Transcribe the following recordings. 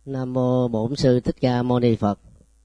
Nam mô Bổn Sư Thích Ca Mâu Ni Phật.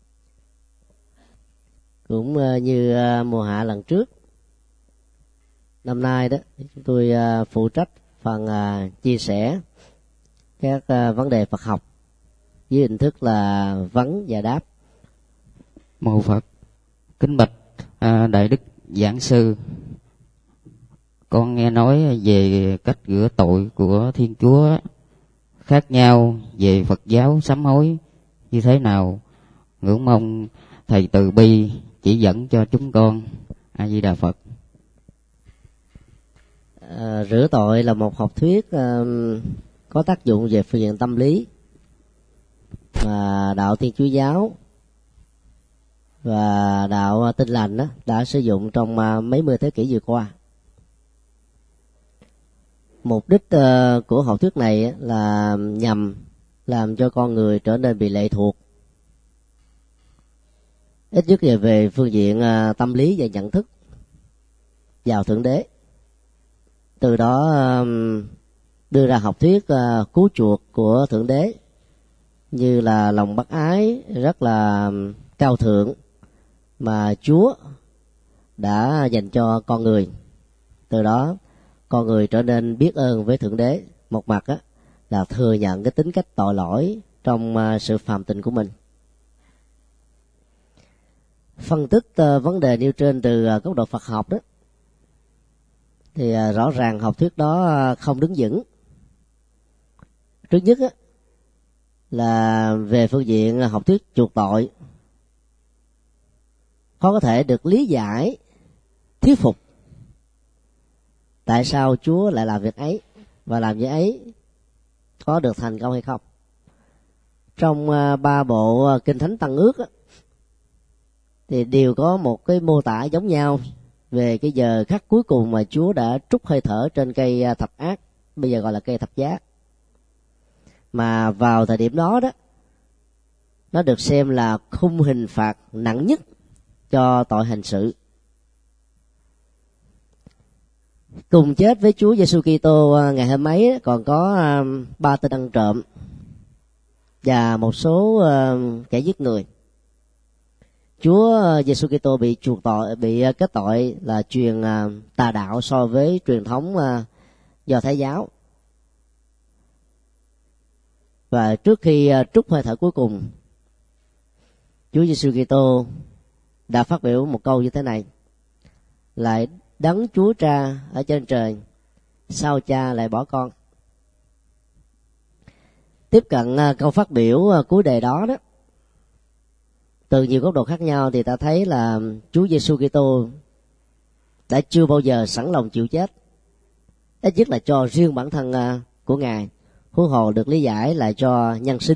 Cũng như mùa hạ lần trước, năm nay đó chúng tôi phụ trách phần chia sẻ các vấn đề Phật học với hình thức là vấn và đáp. Mô Phật. Kính bạch Đại Đức Giảng Sư, con nghe nói về cách rửa tội của Thiên Chúa khác nhau về Phật giáo sám hối như thế nào, ngưỡng mong thầy từ bi chỉ dẫn cho chúng con. A Di Đà Phật. Rửa tội là một học thuyết có tác dụng về phương diện tâm lý mà đạo Thiên Chúa giáo và đạo Tin Lành đã sử dụng trong mấy mươi thế kỷ vừa qua. Mục đích của học thuyết này là nhằm làm cho con người trở nên bị lệ thuộc, ít nhất là về phương diện tâm lý và nhận thức, vào Thượng Đế. Từ đó đưa ra học thuyết cứu chuộc của Thượng Đế như là lòng bác ái rất là cao thượng mà Chúa đã dành cho con người. Từ đó con người trở nên biết ơn với Thượng Đế. Một mặt là thừa nhận cái tính cách tội lỗi trong sự phàm tình của mình. Phân tích vấn đề nêu trên từ góc độ Phật học đó, thì rõ ràng học thuyết đó không đứng vững. Trước nhất là về phương diện học thuyết chuộc tội, khó có thể được lý giải, thuyết phục tại sao Chúa lại làm việc ấy và làm việc ấy có được thành công hay không. Trong ba bộ Kinh Thánh Tăng Ước thì đều có một cái mô tả giống nhau về cái giờ khắc cuối cùng mà Chúa đã trút hơi thở trên cây thập ác, bây giờ gọi là cây thập giá. Mà vào thời điểm đó nó được xem là khung hình phạt nặng nhất cho tội hình sự. Cùng chết với Chúa Giêsu Kitô ngày hôm ấy còn có 3 tên ăn trộm và một số kẻ giết người. Chúa Giêsu Kitô bị chuộc tội, bị kết tội là truyền tà đạo so với truyền thống Do Thái giáo. Và trước khi trút hơi thở cuối cùng, Chúa Giêsu Kitô đã phát biểu một câu như thế này: lại đấng Chúa Cha ở trên trời, sao Cha lại bỏ con? Tiếp cận câu phát biểu cuối đề đó từ nhiều góc độ khác nhau thì ta thấy là Chúa Giêsu Kitô đã chưa bao giờ sẵn lòng chịu chết, ít nhất là cho riêng bản thân của Ngài, huống hồ được lý giải là cho nhân sinh.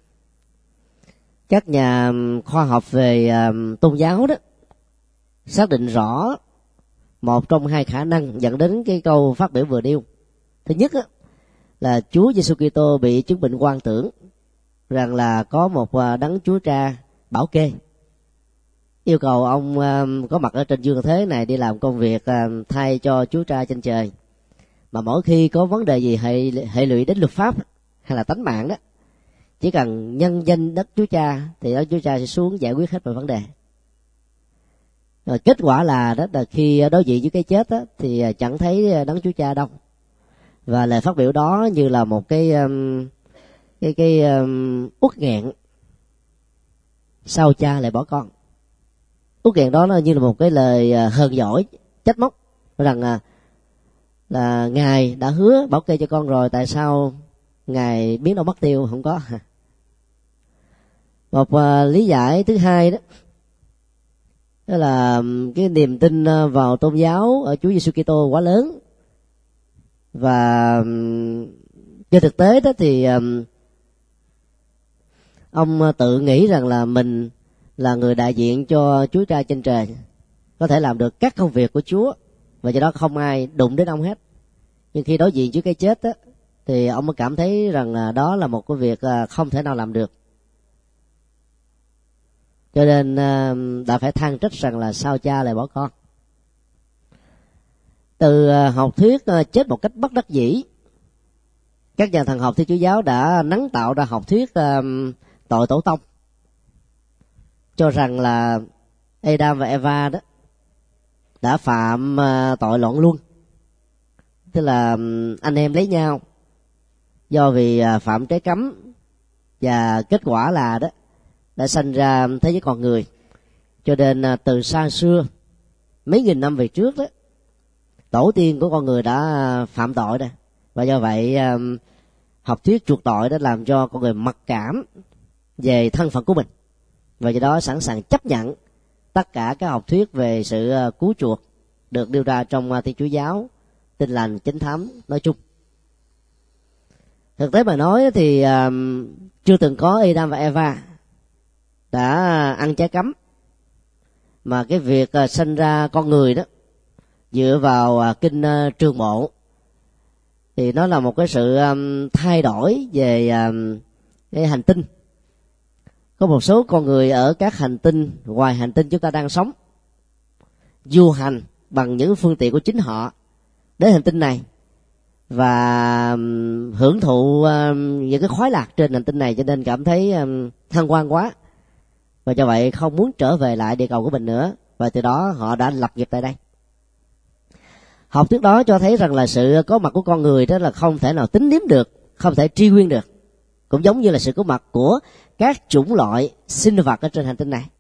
Các nhà khoa học về tôn giáo xác định rõ một trong hai khả năng dẫn đến cái câu phát biểu vừa nêu. Thứ nhất là Chúa Giêsu Kitô bị chứng bệnh hoang tưởng rằng là có một đấng Chúa Cha bảo kê, yêu cầu ông có mặt ở trên dương thế này đi làm công việc thay cho Chúa Cha trên trời. Mà mỗi khi có vấn đề gì hệ lụy đến luật pháp hay là tánh mạng chỉ cần nhân danh đất Chúa Cha thì đất Chúa Cha sẽ xuống giải quyết hết mọi vấn đề. Rồi kết quả là khi đối diện với cái chết thì chẳng thấy đấng Chúa Cha đâu. Và lời phát biểu đó như là một cái uất nghẹn, sao Cha lại bỏ con. Uất nghẹn đó nó như là một cái lời hờn dỗi, trách móc rằng là Ngài đã hứa bảo kê cho con rồi, tại sao Ngài biến đâu mất tiêu không có. Một lý giải thứ hai đó là cái niềm tin vào tôn giáo ở Chúa Giêsu Kitô quá lớn. Và trên thực tế thì ông tự nghĩ rằng là mình là người đại diện cho Chúa Cha trên trời, có thể làm được các công việc của Chúa, và do đó không ai đụng đến ông hết. Nhưng khi đối diện với cái chết thì ông mới cảm thấy rằng là đó là một cái việc không thể nào làm được, cho nên đã phải than trách rằng là sao Cha lại bỏ con. Từ học thuyết chết một cách bất đắc dĩ các nhà thần học Thiên Chúa giáo đã nắng tạo ra học thuyết tội tổ tông, cho rằng là Adam và Eva đó đã phạm tội loạn luân, tức là anh em lấy nhau do vì phạm trái cấm, và kết quả là đó đã sanh ra thế giới con người. Cho nên từ xa xưa, mấy nghìn năm về trước đó, tổ tiên của con người đã phạm tội đây, và do vậy học thuyết chuộc tội đã làm cho con người mặc cảm về thân phận của mình, và do đó sẵn sàng chấp nhận tất cả các học thuyết về sự cứu chuộc được đưa ra trong Thiên Chúa giáo Tin Lành Chánh Thám nói chung. Thực tế mà nói thì chưa từng có Adam và Eva đã ăn trái cấm, mà cái việc sinh ra con người đó dựa vào kinh Trường Bộ thì nó là một cái sự thay đổi về cái hành tinh. Có một số con người ở các hành tinh ngoài hành tinh chúng ta đang sống, du hành bằng những phương tiện của chính họ đến hành tinh này và hưởng thụ những cái khoái lạc trên hành tinh này, cho nên cảm thấy thăng quan quá, và do vậy không muốn trở về lại địa cầu của mình nữa, và từ đó họ đã lập nghiệp tại đây. Học thuyết đó cho thấy rằng là sự có mặt của con người đó là không thể nào tính đếm được, không thể truy nguyên được, cũng giống như là sự có mặt của các chủng loại sinh vật ở trên hành tinh này.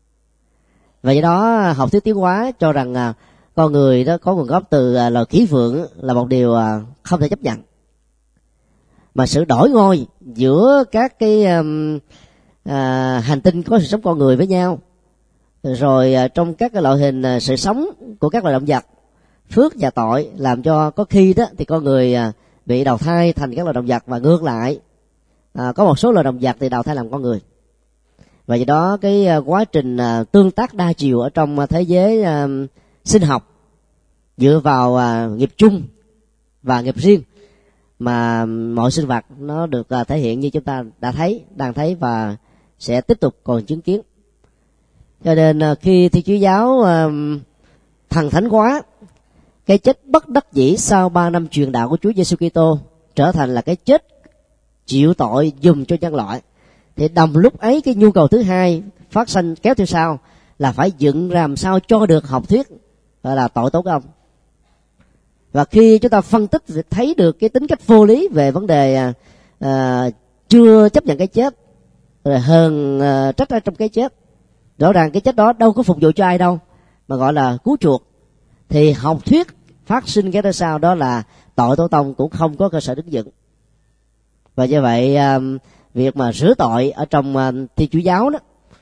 Và do đó học thuyết tiến hóa cho rằng con người đó có nguồn gốc từ loài khỉ vượn là một điều không thể chấp nhận. Mà sự đổi ngôi giữa các cái hành tinh có sự sống con người với nhau, rồi trong các cái loại hình sự sống của các loài động vật, phước và tội làm cho có khi đó thì con người bị đào thai thành các loài động vật, và ngược lại có một số loài động vật thì đào thai làm con người. Và do đó cái quá trình tương tác đa chiều ở trong thế giới sinh học dựa vào nghiệp chung và nghiệp riêng mà mọi sinh vật nó được thể hiện như chúng ta đã thấy, đang thấy và sẽ tiếp tục còn chứng kiến. Cho nên khi Thiên Chúa giáo thần thánh hóa cái chết bất đắc dĩ sau 3 năm truyền đạo của Chúa Giêsu Kitô trở thành là cái chết chịu tội dùng cho nhân loại, thì đồng lúc ấy cái nhu cầu thứ hai phát sinh kéo theo sau là phải dựng làm sao cho được học thuyết gọi là tội tố ông. Và khi chúng ta phân tích thấy được cái tính cách vô lý về vấn đề chưa chấp nhận cái chết, rồi hờn trách ra trong cái chết, rõ ràng cái chết đó đâu có phục vụ cho ai đâu mà gọi là cứu chuộc, thì học thuyết phát sinh cái đó sau đó là tội tổ tông cũng không có cơ sở đứng vững. Và như vậy việc mà rửa tội ở trong Thiên Chúa giáo đó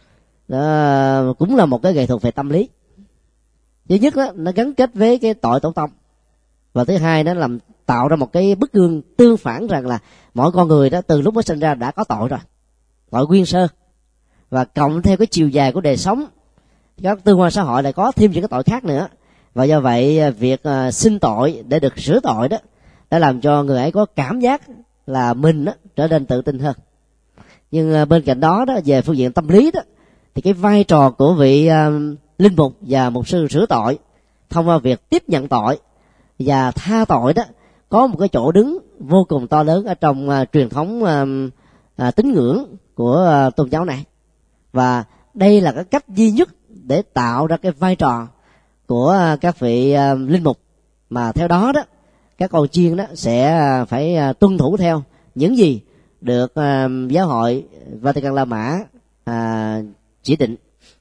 cũng là một cái nghệ thuật về tâm lý. Thứ nhất đó, nó gắn kết với cái tội tổ tông, và thứ hai nó làm tạo ra một cái bức gương tương phản rằng là mỗi con người đó từ lúc mới sinh ra đã có tội rồi, tội nguyên sơ, và cộng theo cái chiều dài của đời sống, các tương quan xã hội lại có thêm những cái tội khác nữa. Và do vậy việc xin tội để được sửa tội đó đã làm cho người ấy có cảm giác là mình đó, trở nên tự tin hơn. Nhưng bên cạnh đó về phương diện tâm lý đó, thì cái vai trò của vị linh mục và mục sư sửa tội thông qua việc tiếp nhận tội và tha tội đó có một cái chỗ đứng vô cùng to lớn ở trong truyền thống tín ngưỡng của tôn giáo này. Và đây là cái cách duy nhất để tạo ra cái vai trò của các vị linh mục, mà theo đó đó các con chiên đó sẽ phải tuân thủ theo những gì được giáo hội Vatican La Mã chỉ định.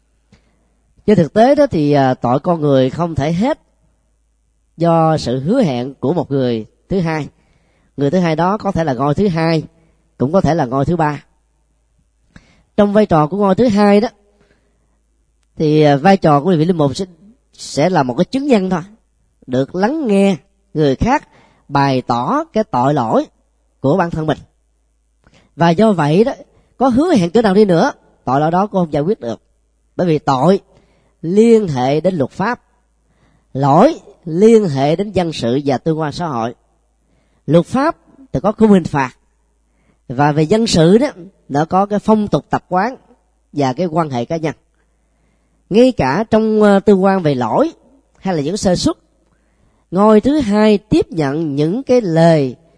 Trên thực tế đó thì tội con người không thể hết do sự hứa hẹn của một người thứ hai. Người thứ hai đó có thể là ngôi thứ hai, cũng có thể là ngôi thứ ba. Trong vai trò của ngôi thứ hai đó thì vai trò của vị linh mục sẽ là một cái chứng nhân thôi, được lắng nghe người khác bày tỏ cái tội lỗi của bản thân mình. Và do vậy đó, có hứa hẹn cỡ nào đi nữa, tội lỗi đó cũng không giải quyết được, bởi vì tội liên hệ đến luật pháp, lỗi liên hệ đến dân sự và tương quan xã hội. Luật pháp thì có khung hình phạt, và về dân sự đó nó có cái phong tục tập quán và cái quan hệ cá nhân. Ngay cả trong tương quan về lỗi hay là những sơ suất, ngôi thứ hai tiếp nhận những cái lời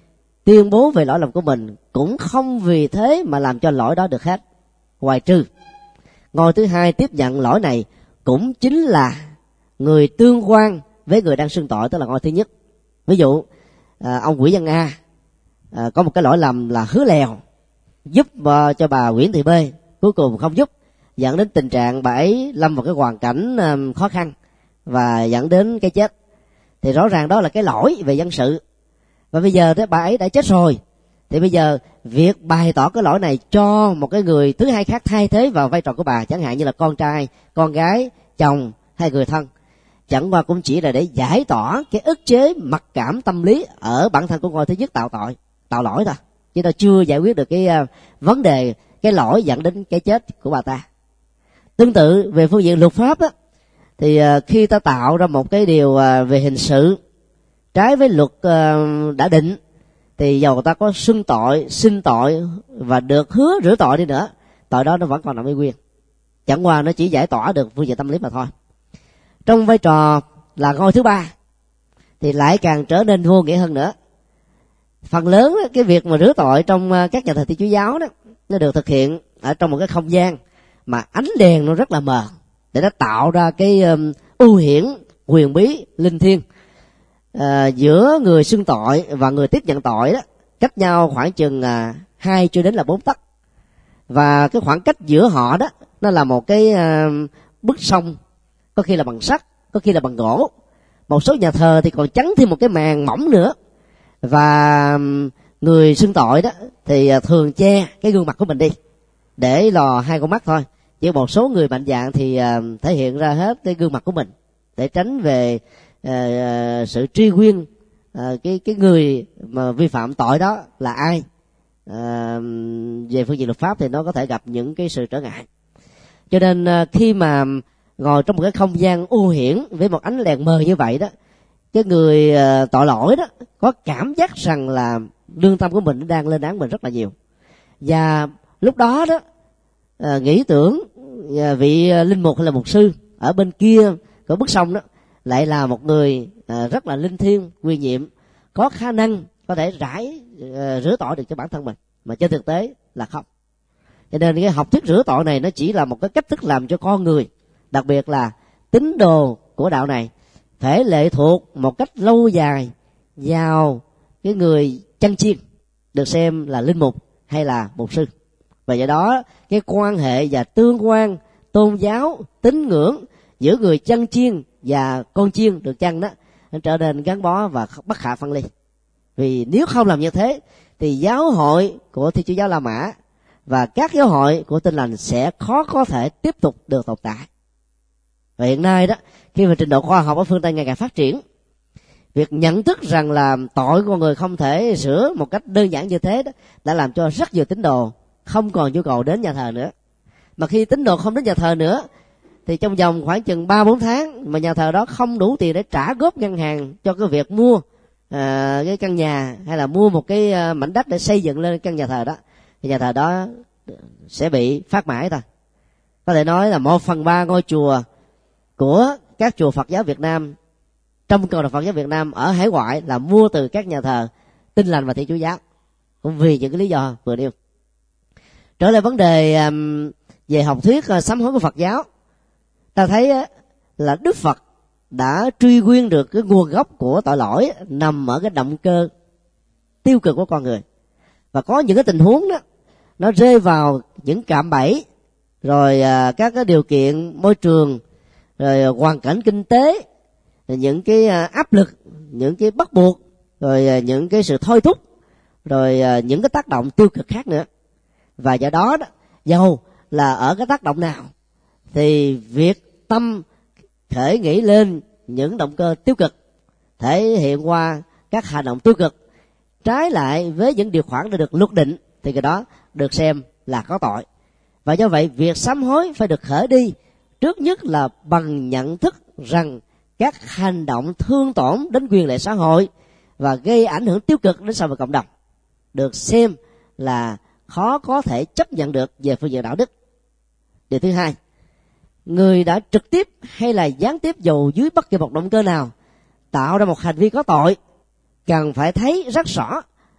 tuyên bố về lỗi lầm của mình cũng không vì thế mà làm cho lỗi đó được hết, ngoài trừ ngôi thứ hai tiếp nhận lỗi này cũng chính là người tương quan với người đang xưng tội, tức là ngôi thứ nhất. Ví dụ ông Nguyễn Văn A có một cái lỗi lầm là hứa lèo giúp cho bà Nguyễn Thị B, cuối cùng không giúp, dẫn đến tình trạng bà ấy lâm vào cái hoàn cảnh khó khăn và dẫn đến cái chết. Thì rõ ràng đó là cái lỗi về dân sự, và bây giờ bà ấy đã chết rồi, thì bây giờ việc bày tỏ cái lỗi này cho một cái người thứ hai khác thay thế vào vai trò của bà, chẳng hạn như là con trai, con gái, chồng hay người thân, chẳng qua cũng chỉ là để giải tỏa cái ức chế mặc cảm tâm lý ở bản thân của ngôi thứ nhất tạo lỗi thôi, chứ nó chưa giải quyết được cái vấn đề, cái lỗi dẫn đến cái chết của bà ta. Tương tự về phương diện luật pháp á, thì khi ta tạo ra một cái điều về hình sự trái với luật đã định, thì dầu ta có xưng tội, xin tội và được hứa rửa tội đi nữa, tội đó nó vẫn còn nằm y nguyên, chẳng qua nó chỉ giải tỏa được phương diện tâm lý mà thôi. Trong vai trò là ngôi thứ ba thì lại càng trở nên vô nghĩa hơn nữa. Phần lớn cái việc mà rửa tội trong các nhà thờ Thiên Chúa giáo đó, nó được thực hiện ở trong một cái không gian mà ánh đèn nó rất là mờ, để nó tạo ra cái ưu hiển huyền bí linh thiêng giữa người xưng tội và người tiếp nhận tội đó, cách nhau khoảng chừng 2 cho đến 4 tấc, và cái khoảng cách giữa họ đó nó là một cái bức sông, có khi là bằng sắt, có khi là bằng gỗ. Một số nhà thờ thì còn chắn thêm một cái màn mỏng nữa, và người xưng tội đó thì thường che cái gương mặt của mình đi để lò 2 con mắt thôi, chứ một số người mạnh dạn thì thể hiện ra hết cái gương mặt của mình để tránh về sự truy nguyên cái người mà vi phạm tội đó là ai. Về phương diện luật pháp thì nó có thể gặp những cái sự trở ngại, cho nên khi mà ngồi trong một cái không gian u hiển với một ánh đèn mờ như vậy đó, cái người tội lỗi đó có cảm giác rằng là lương tâm của mình đang lên án mình rất là nhiều, và lúc đó đó nghĩ tưởng vị linh mục hay là mục sư ở bên kia của bức sông đó lại là một người rất là linh thiêng, quy nhiệm, có khả năng có thể rửa tội được cho bản thân mình, mà trên thực tế là không. Cho nên cái học thuyết rửa tội này nó chỉ là một cái cách thức làm cho con người, đặc biệt là tín đồ của đạo này, phải lệ thuộc một cách lâu dài vào cái người chân chiên được xem là linh mục hay là mục sư. Và do đó cái quan hệ và tương quan tôn giáo, tín ngưỡng giữa người chân chiên và con chiên được chăng đó, nó trở nên gắn bó và bất khả phân ly. Vì nếu không làm như thế thì giáo hội của Thiên Chúa giáo La Mã và các giáo hội của Tin Lành sẽ khó có thể tiếp tục được tồn tại. Và hiện nay đó, khi mà trình độ khoa học ở phương Tây ngày càng phát triển, việc nhận thức rằng là tội của con người không thể sửa một cách đơn giản như thế đó đã làm cho rất nhiều tín đồ không còn nhu cầu đến nhà thờ nữa. Mà khi tín đồ không đến nhà thờ nữa thì trong vòng khoảng chừng 3-4 tháng mà nhà thờ đó không đủ tiền để trả góp ngân hàng cho cái việc mua cái căn nhà hay là mua một cái mảnh đất để xây dựng lên căn nhà thờ đó, thì nhà thờ đó sẽ bị phát mãi thôi. Có thể nói là 1/3 ngôi chùa của các chùa Phật giáo Việt Nam, trong cộng đồng Phật giáo Việt Nam ở hải ngoại là mua từ các nhà thờ Tin Lành và Thiên Chúa giáo, cũng vì những cái lý do vừa nêu. Trở lại vấn đề về học thuyết sám hối của Phật giáo, ta thấy là Đức Phật đã truy nguyên được cái nguồn gốc của tội lỗi nằm ở cái động cơ tiêu cực của con người, và có những cái tình huống đó nó rơi vào những cạm bẫy, rồi các cái điều kiện môi trường, rồi hoàn cảnh kinh tế, rồi những cái áp lực, những cái bắt buộc, rồi những cái sự thôi thúc, rồi những cái tác động tiêu cực khác nữa. Và do đó dầu là ở cái tác động nào thì việc tâm khởi nghĩ lên những động cơ tiêu cực, thể hiện qua các hành động tiêu cực trái lại với những điều khoản đã được luật định, thì cái đó được xem là có tội. Và do vậy việc sám hối phải được khởi đi trước nhất là bằng nhận thức rằng các hành động thương tổn đến quyền lợi xã hội và gây ảnh hưởng tiêu cực đến xã hội cộng đồng được xem là khó có thể chấp nhận được về phương diện đạo đức. Điều thứ hai, người đã trực tiếp hay là gián tiếp dù dưới bất kỳ một động cơ nào tạo ra một hành vi có tội, cần phải thấy rất rõ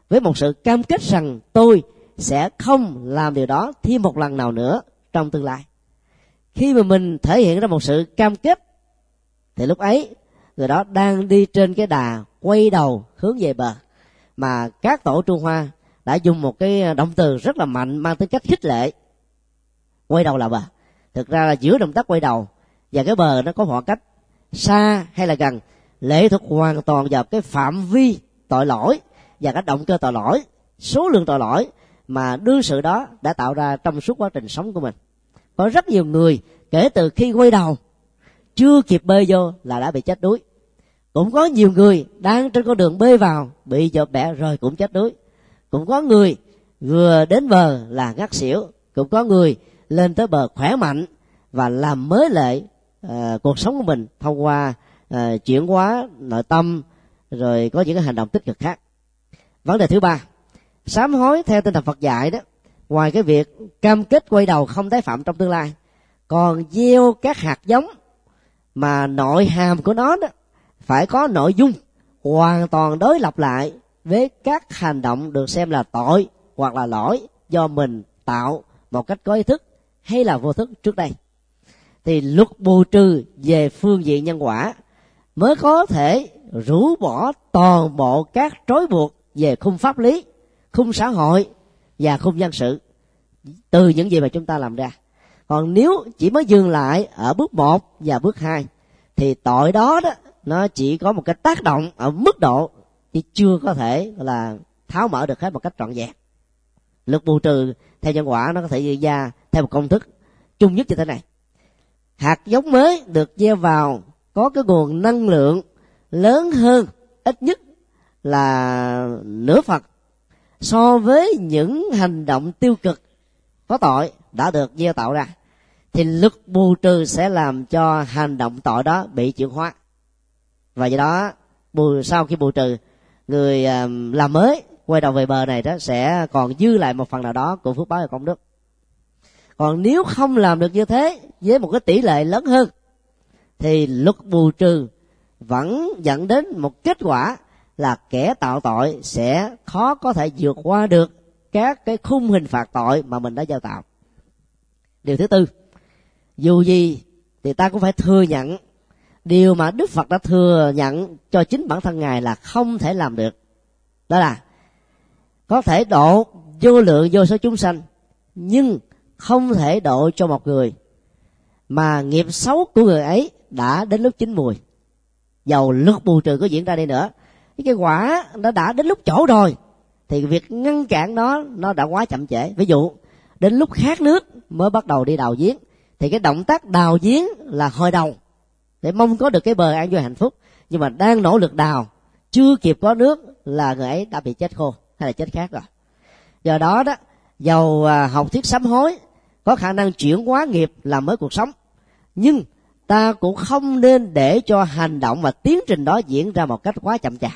với một sự cam kết rằng tôi sẽ không làm điều đó thêm một lần nào nữa trong tương lai. Khi mà mình thể hiện ra một sự cam kết thì lúc ấy người đó đang đi trên cái đà quay đầu hướng về bờ, mà các tổ Trung Hoa đã dùng một cái động từ rất là mạnh mang tính cách khích lệ. Quay đầu là bờ. Thực ra là giữa động tác quay đầu và cái bờ nó có khoảng cách xa hay là gần, lệ thuộc hoàn toàn vào cái phạm vi tội lỗi và cái động cơ tội lỗi, số lượng tội lỗi mà đương sự đó đã tạo ra trong suốt quá trình sống của mình. Có rất nhiều người kể từ khi quay đầu chưa kịp bơi vô là đã bị chết đuối. Cũng có nhiều người đang trên con đường bơi vào bị dợp bẹ rồi cũng chết đuối. Cũng có người vừa đến bờ là ngất xỉu. Cũng có người lên tới bờ khỏe mạnh và làm mới lại cuộc sống của mình thông qua chuyển hóa nội tâm, rồi có những cái hành động tích cực khác. Vấn đề thứ ba, sám hối theo tinh thần Phật dạy đó, ngoài cái việc cam kết quay đầu không tái phạm trong tương lai, còn gieo các hạt giống mà nội hàm của nó đó phải có nội dung hoàn toàn đối lập lại với các hành động được xem là tội hoặc là lỗi do mình tạo một cách có ý thức hay là vô thức trước đây. Thì luật bù trừ về phương diện nhân quả mới có thể rũ bỏ toàn bộ các trói buộc về khung pháp lý, khung xã hội và khung nhân sự từ những gì mà chúng ta làm ra. Còn nếu chỉ mới dừng lại ở bước 1 và bước 2 thì tội đó nó chỉ có một cái tác động ở mức độ thì chưa có thể là tháo mở được hết một cách trọn vẹn. Luật bù trừ theo nhân quả nó có thể diễn ra theo một công thức chung nhất như thế này: hạt giống mới được gieo vào có cái nguồn năng lượng lớn hơn ít nhất là nửa phần so với những hành động tiêu cực có tội đã được gieo tạo ra, thì luật bù trừ sẽ làm cho hành động tội đó bị chuyển hóa. Và do đó sau khi bù trừ, người làm mới quay đầu về bờ này đó sẽ còn dư lại một phần nào đó của phước báo và công đức. Còn nếu không làm được như thế với một cái tỷ lệ lớn hơn thì luật bù trừ vẫn dẫn đến một kết quả là kẻ tạo tội sẽ khó có thể vượt qua được các cái khung hình phạt tội mà mình đã gieo tạo. Điều thứ tư, dù gì thì ta cũng phải thừa nhận điều mà Đức Phật đã thừa nhận cho chính bản thân Ngài là không thể làm được. Đó là có thể độ vô lượng vô số chúng sanh, nhưng không thể độ cho một người mà nghiệp xấu của người ấy đã đến lúc chín mùi. Dầu luật bù trừ có diễn ra đi nữa, cái quả nó đã đến lúc chỗ rồi thì việc ngăn cản nó đã quá chậm trễ. Ví dụ đến lúc khát nước mới bắt đầu đi đào giếng, thì cái động tác đào giếng là hồi đầu để mong có được cái bờ an vui hạnh phúc, nhưng mà đang nỗ lực đào chưa kịp có nước là người ấy đã bị chết khô hay là chết khát rồi. Do đó dầu học thuyết sám hối có khả năng chuyển hóa nghiệp làm mới cuộc sống, nhưng ta cũng không nên để cho hành động và tiến trình đó diễn ra một cách quá chậm chạp.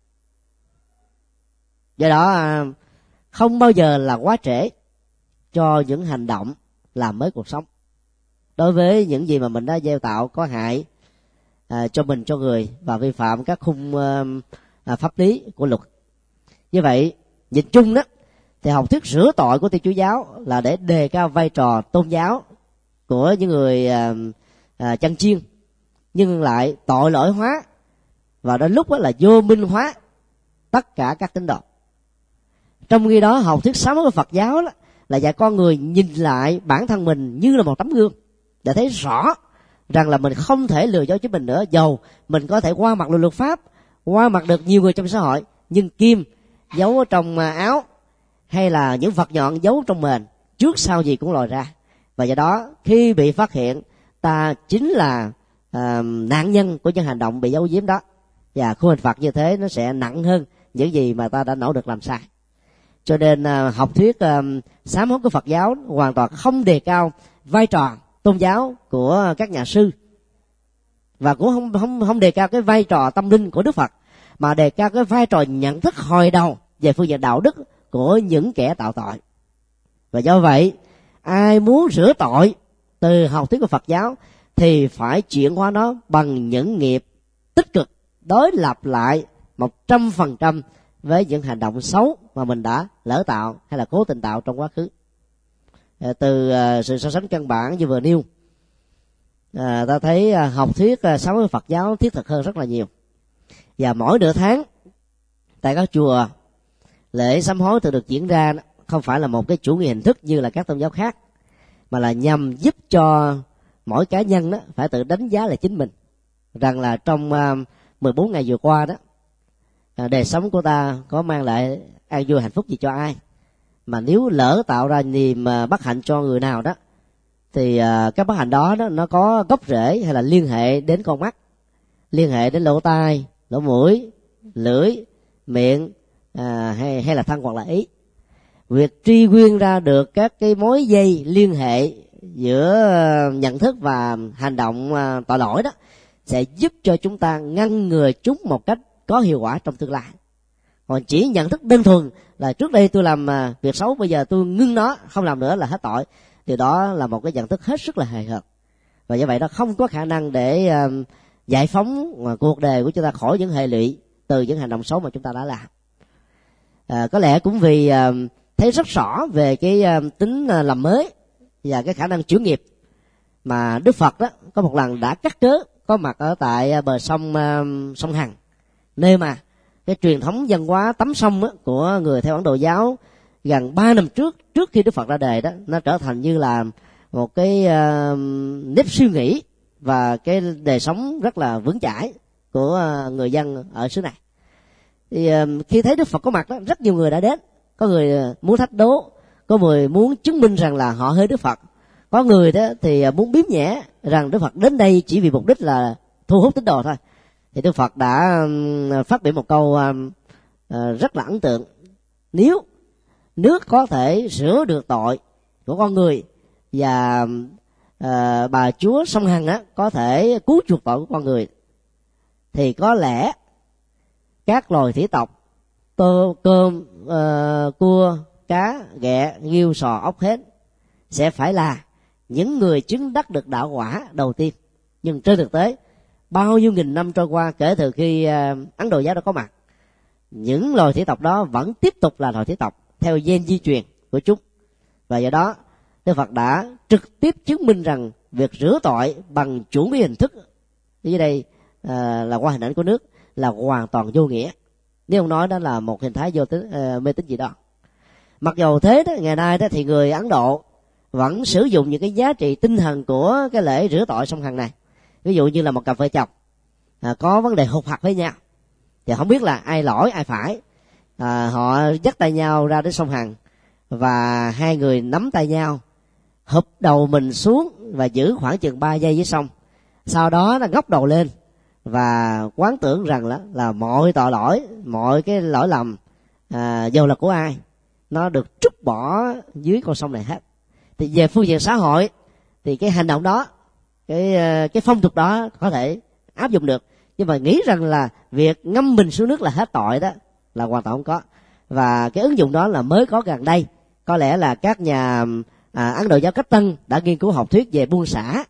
Do đó không bao giờ là quá trễ cho những hành động làm mới cuộc sống đối với những gì mà mình đã gieo tạo có hại cho mình, cho người và vi phạm các khung pháp lý của luật. Như vậy nhìn chung đó thì học thuyết rửa tội của Thiên Chúa giáo là để đề cao vai trò tôn giáo của những người chân chiên, nhưng lại tội lỗi hóa và đến lúc đó là vô minh hóa tất cả các tín đồ. Trong khi đó học thuyết sám hối của Phật giáo đó là dạy con người nhìn lại bản thân mình như là một tấm gương để thấy rõ rằng là mình không thể lừa dối chính mình nữa. Dầu mình có thể qua mặt luật pháp, qua mặt được nhiều người trong xã hội, nhưng kim giấu ở trong áo hay là những vật nhọn giấu trong mền, trước sau gì cũng lòi ra. Và do đó khi bị phát hiện, ta chính là nạn nhân của những hành động bị giấu giếm đó, và khung hình phạt như thế nó sẽ nặng hơn những gì mà ta đã nỗ lực làm sai. Cho nên học thuyết sám hối của Phật giáo hoàn toàn không đề cao vai trò tôn giáo của các nhà sư, và cũng không đề cao cái vai trò tâm linh của Đức Phật, mà đề cao cái vai trò nhận thức hồi đầu về phương diện đạo đức của những kẻ tạo tội. Và do vậy ai muốn rửa tội từ học thuyết của Phật giáo thì phải chuyển hóa nó bằng những nghiệp tích cực đối lập lại 100% với những hành động xấu mà mình đã lỡ tạo hay là cố tình tạo trong quá khứ. Từ sự so sánh căn bản như vừa nêu, ta thấy học thuyết sám hối Phật giáo thiết thực hơn rất là nhiều. Và mỗi nửa tháng tại các chùa, lễ sám hối thường được diễn ra không phải là một cái chủ nghĩa hình thức như là các tôn giáo khác, mà là nhằm giúp cho mỗi cá nhân đó phải tự đánh giá lại chính mình, rằng là trong 14 ngày vừa qua đó, đời sống của ta có mang lại an vui hạnh phúc gì cho ai. Mà nếu lỡ tạo ra niềm bất hạnh cho người nào đó, thì cái bất hạnh đó nó có gốc rễ hay là liên hệ đến con mắt, liên hệ đến lỗ tai, lỗ mũi, lưỡi, miệng, hay là thân hoặc là ý. Việc truy nguyên ra được các cái mối dây liên hệ giữa nhận thức và hành động tội lỗi đó sẽ giúp cho chúng ta ngăn ngừa chúng một cách có hiệu quả trong tương lai. Còn chỉ nhận thức đơn thuần là trước đây tôi làm việc xấu, bây giờ tôi ngưng nó, không làm nữa là hết tội, thì đó là một cái nhận thức hết sức là hời hợt. Và do vậy nó không có khả năng để giải phóng cuộc đời của chúng ta khỏi những hệ lụy từ những hành động xấu mà chúng ta đã làm. Có lẽ cũng vì thấy rất rõ về cái tính làm mới và cái khả năng chuyển nghiệp mà Đức Phật đó có một lần đã cắt cớ có mặt ở tại bờ sông Hằng, nơi mà cái truyền thống văn hóa tắm sông của người theo Ấn Độ giáo gần 3 năm trước khi Đức Phật ra đời đó, nó trở thành như là một cái nếp suy nghĩ và cái đời sống rất là vững chãi của người dân ở xứ này. Thì khi thấy Đức Phật có mặt đó, rất nhiều người đã đến. Có người muốn thách đố, có người muốn chứng minh rằng là họ hơi Đức Phật, có người đó thì muốn biếm nhẹ rằng Đức Phật đến đây chỉ vì mục đích là thu hút tín đồ thôi. Thì Đức Phật đã phát biểu một câu rất là ấn tượng: nếu nước có thể rửa được tội của con người, và bà chúa sông Hằng có thể cứu chuộc tội của con người, thì có lẽ các loài thủy tộc, cơm, cua, cá, ghẹ, nghêu, sò, ốc hết sẽ phải là những người chứng đắc được đạo quả đầu tiên. Nhưng trên thực tế, bao nhiêu nghìn năm trôi qua kể từ khi Ấn Độ giáo đã có mặt, những loài thủy tộc đó vẫn tiếp tục là loài thủy tộc theo gen di truyền của chúng. Và do đó Đức Phật đã trực tiếp chứng minh rằng việc rửa tội bằng chủ nghĩa hình thức, dưới đây là qua hình ảnh của nước, là hoàn toàn vô nghĩa, nếu ông nói đó là một hình thái vô tính, mê tín dị đoan. Mặc dù thế đó, ngày nay đó thì người Ấn Độ vẫn sử dụng những cái giá trị tinh thần của cái lễ rửa tội sông Hằng này. Ví dụ như là một cặp vợ chồng có vấn đề hụt hặc với nhau, thì không biết là ai lỗi ai phải, họ dắt tay nhau ra đến sông Hằng và hai người nắm tay nhau, hụp đầu mình xuống và giữ khoảng chừng 3 giây dưới sông. Sau đó là ngóc đầu lên và quán tưởng rằng là mọi tội lỗi, mọi cái lỗi lầm dầu là của ai, nó được trút bỏ dưới con sông này hết. Thì về phương diện xã hội thì cái hành động đó, cái phong tục đó có thể áp dụng được, nhưng mà nghĩ rằng là việc ngâm mình xuống nước là hết tội đó là hoàn toàn không có. Và cái ứng dụng đó là mới có gần đây. Có lẽ là các nhà Ấn Độ giáo cách tân đã nghiên cứu học thuyết về buông xả,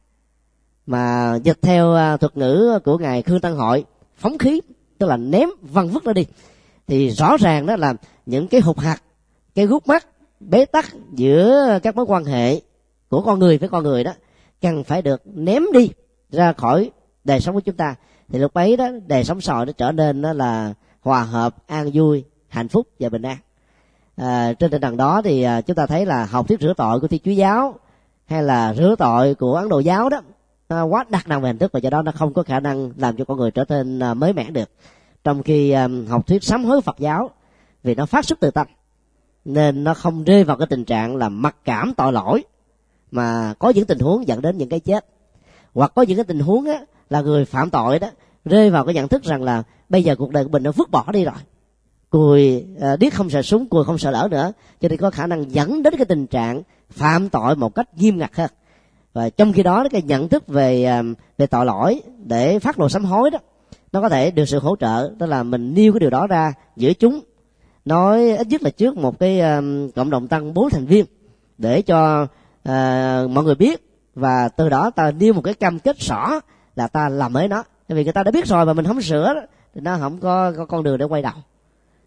mà dịch theo thuật ngữ của ngài Khương Tăng Hội, phóng khí, tức là ném văng vứt nó đi. Thì rõ ràng đó là những cái hụt hặc, cái gút mắt, bế tắc giữa các mối quan hệ của con người với con người đó cần phải được ném đi ra khỏi đời sống của chúng ta. Thì lúc ấy đó đời sống xã hội nó trở nên đó là hòa hợp, an vui, hạnh phúc và bình an. Trên tinh thần đó thì chúng ta thấy là học thuyết rửa tội của Thiên Chúa giáo hay là rửa tội của Ấn Độ giáo đó nó quá đặc năng về hình thức, và do đó nó không có khả năng làm cho con người trở nên mới mẻ được. Trong khi học thuyết sám hối Phật giáo, vì nó phát xuất từ tâm nên nó không rơi vào cái tình trạng là mặc cảm tội lỗi, mà có những tình huống dẫn đến những cái chết, hoặc có những cái tình huống á, là người phạm tội đó rơi vào cái nhận thức rằng là bây giờ cuộc đời của mình nó vứt bỏ đi rồi, cùi điếc không sợ súng, cùi không sợ lỡ nữa, cho nên có khả năng dẫn đến cái tình trạng phạm tội một cách nghiêm ngặt hơn. Và trong khi đó cái nhận thức về tội lỗi để phát lộ sám hối đó, nó có thể được sự hỗ trợ, đó là mình nêu cái điều đó ra giữa chúng, nói ít nhất là trước một cái cộng đồng tăng 4 thành viên để cho mọi người biết, và từ đó ta nêu một cái cam kết rõ là ta làm mới nó. Vì người ta đã biết rồi mà mình không sửa đó, thì nó không có con đường để quay đầu.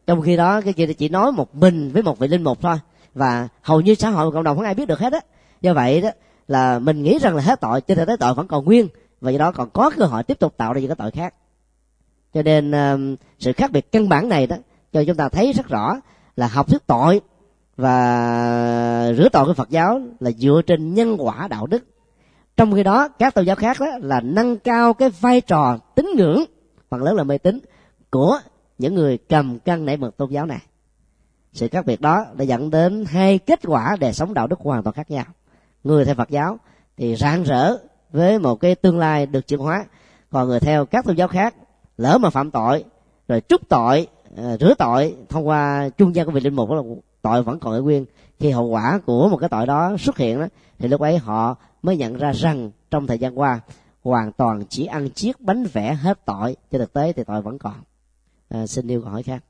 trong khi đó cái kia chỉ nói một mình với một vị linh mục thôi, và hầu như xã hội và cộng đồng không ai biết được hết á. Do vậy đó là mình nghĩ rằng là hết tội, trên thực tế tội vẫn còn nguyên, và do đó còn có cơ hội tiếp tục tạo ra những cái tội khác. Cho nên sự khác biệt căn bản này đó cho chúng ta thấy rất rõ là học thuyết tội và rửa tội của Phật giáo là dựa trên nhân quả đạo đức, trong khi đó các tôn giáo khác đó là nâng cao cái vai trò tín ngưỡng, phần lớn là mê tín của những người cầm cân nảy mực tôn giáo này. Sự khác biệt đó đã dẫn đến hai kết quả đời sống đạo đức hoàn toàn khác nhau. Người theo Phật giáo thì rạng rỡ với một cái tương lai được chuyển hóa, còn người theo các tôn giáo khác lỡ mà phạm tội rồi trút tội, rửa tội thông qua trung gian của vị linh mục, là tội vẫn còn ở nguyên. Khi hậu quả của một cái tội đó xuất hiện đó, thì lúc ấy họ mới nhận ra rằng trong thời gian qua hoàn toàn chỉ ăn chiếc bánh vẽ hết tội, trên thực tế thì tội vẫn còn. Xin yêu câu hỏi khác.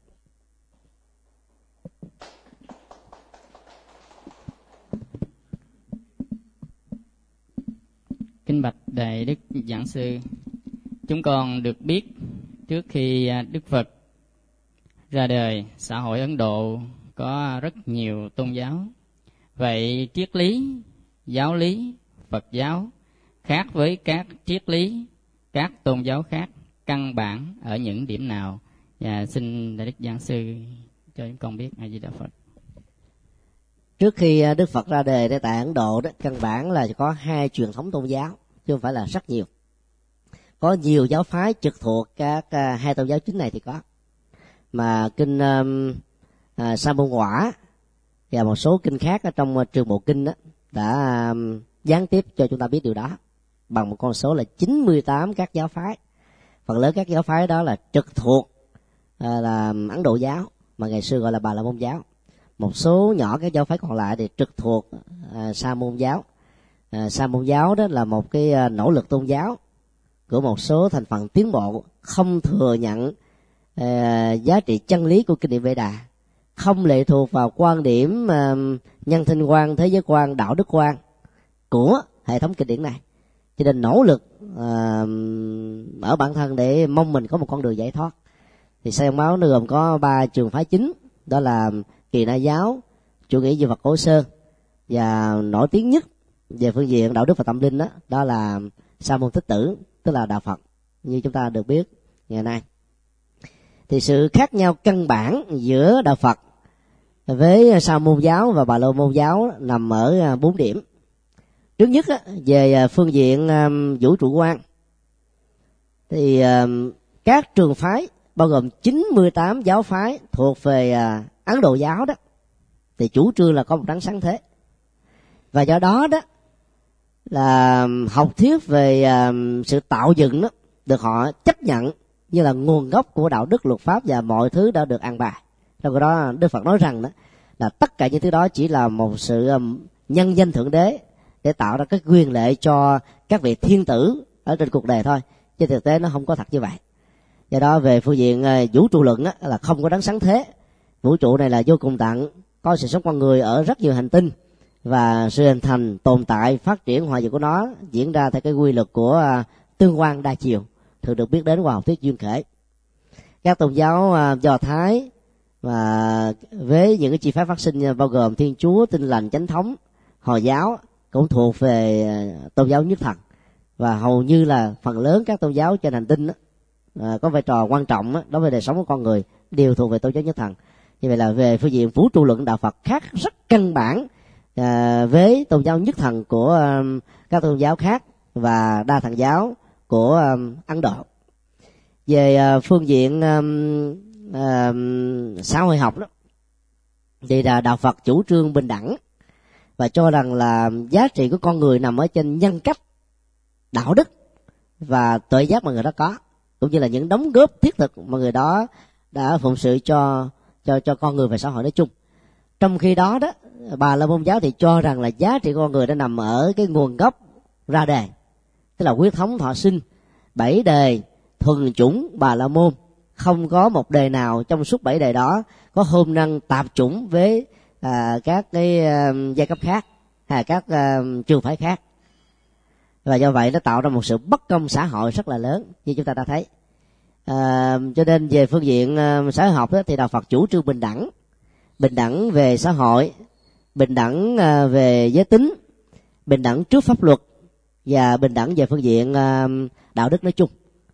Kính bạch Đại Đức Giảng Sư, chúng con được biết trước khi Đức Phật ra đời, xã hội Ấn Độ có rất nhiều tôn giáo. Vậy triết lý, giáo lý Phật giáo khác với các triết lý các tôn giáo khác căn bản ở những điểm nào? Và xin Đại Đức Giảng Sư cho chúng con biết. A Di Đà Phật. Trước khi Đức Phật ra đời tại Ấn Độ đó, căn bản là có hai truyền thống tôn giáo, chứ không phải là rất nhiều. Có nhiều giáo phái trực thuộc các hai tôn giáo chính này thì có, mà kinh Sa Môn Quả và một số kinh khác ở trong trường bộ kinh đó đã gián tiếp cho chúng ta biết điều đó bằng một con số là 98 các giáo phái. Phần lớn các giáo phái đó là trực thuộc là Ấn Độ giáo, mà ngày xưa gọi là Bà La Môn giáo. Một số nhỏ các giáo phái còn lại thì trực thuộc Sa Môn giáo. Sa Môn giáo đó là một cái nỗ lực tôn giáo của một số thành phần tiến bộ không thừa nhận giá trị chân lý của kinh điển Vệ Đà, không lệ thuộc vào quan điểm nhân sinh quan, thế giới quan, đạo đức quan của hệ thống kinh điển này, cho nên nỗ lực ở bản thân để mong mình có một con đường giải thoát. Thì Sa Môn giáo nó gồm có 3 trường phái chính, đó là Kỳ Na giáo, chủ nghĩa duy vật cổ sơ, và nổi tiếng nhất về phương diện đạo đức và tâm linh đó là Sa Môn Thích Tử, tức là đạo Phật như chúng ta được biết ngày nay. Thì sự khác nhau căn bản giữa đạo Phật với Sa Môn giáo và Bà La Môn giáo nằm ở 4 điểm. Trước nhất về phương diện vũ trụ quan, thì các trường phái bao gồm 98 giáo phái thuộc về Ấn Độ giáo đó thì chủ trương là có một đấng sáng thế, và do đó đó là học thuyết về sự tạo dựng đó được họ chấp nhận như là nguồn gốc của đạo đức, luật pháp và mọi thứ đã được an bài. Trong đó Đức Phật nói rằng đó là tất cả những thứ đó chỉ là một sự nhân danh thượng đế để tạo ra các quyền lệ cho các vị thiên tử ở trên cuộc đời thôi, chứ thực tế nó không có thật như vậy. Do đó về phương diện vũ trụ luận là không có đấng sáng thế. Vũ trụ này là vô cùng tận, có sự sống con người ở rất nhiều hành tinh, và sự hình thành, tồn tại, phát triển, hòa diệu của nó diễn ra theo cái quy luật của tương quan đa chiều, thường được biết đến qua học thuyết duyên khởi. Các tôn giáo Do Thái và với những cái chi phái phát sinh bao gồm Thiên Chúa, Tin Lành, Chánh Thống, Hồi giáo cũng thuộc về tôn giáo nhất thần, và hầu như là phần lớn các tôn giáo trên hành tinh có vai trò quan trọng đối với đời sống của con người đều thuộc về tôn giáo nhất thần. Như vậy là về phương diện vũ trụ luận, đạo Phật khác rất căn bản với tôn giáo nhất thần của các tôn giáo khác và đa thần giáo của Ấn Độ. Về phương diện xã hội học đó, thì là đạo Phật chủ trương bình đẳng và cho rằng là giá trị của con người nằm ở trên nhân cách, đạo đức và tuệ giác mà người đó có, cũng như là những đóng góp thiết thực mà người đó đã phụng sự cho con người và xã hội nói chung. Trong khi đó đó, Bà La Môn giáo thì cho rằng là giá trị của con người đã nằm ở cái nguồn gốc ra đề, tức là huyết thống thọ sinh, 7 đời thuần chủng Bà La Môn, không có một đời nào trong suốt 7 đời đó có hôn nhân tạp chủng với các cái giai cấp khác hay các trường phái khác, và do vậy nó tạo ra một sự bất công xã hội rất là lớn như chúng ta đã thấy. Cho nên về phương diện xã hội học đó, thì đạo Phật chủ trương bình đẳng về xã hội, bình đẳng về giới tính, bình đẳng trước pháp luật và bình đẳng về phương diện đạo đức nói chung.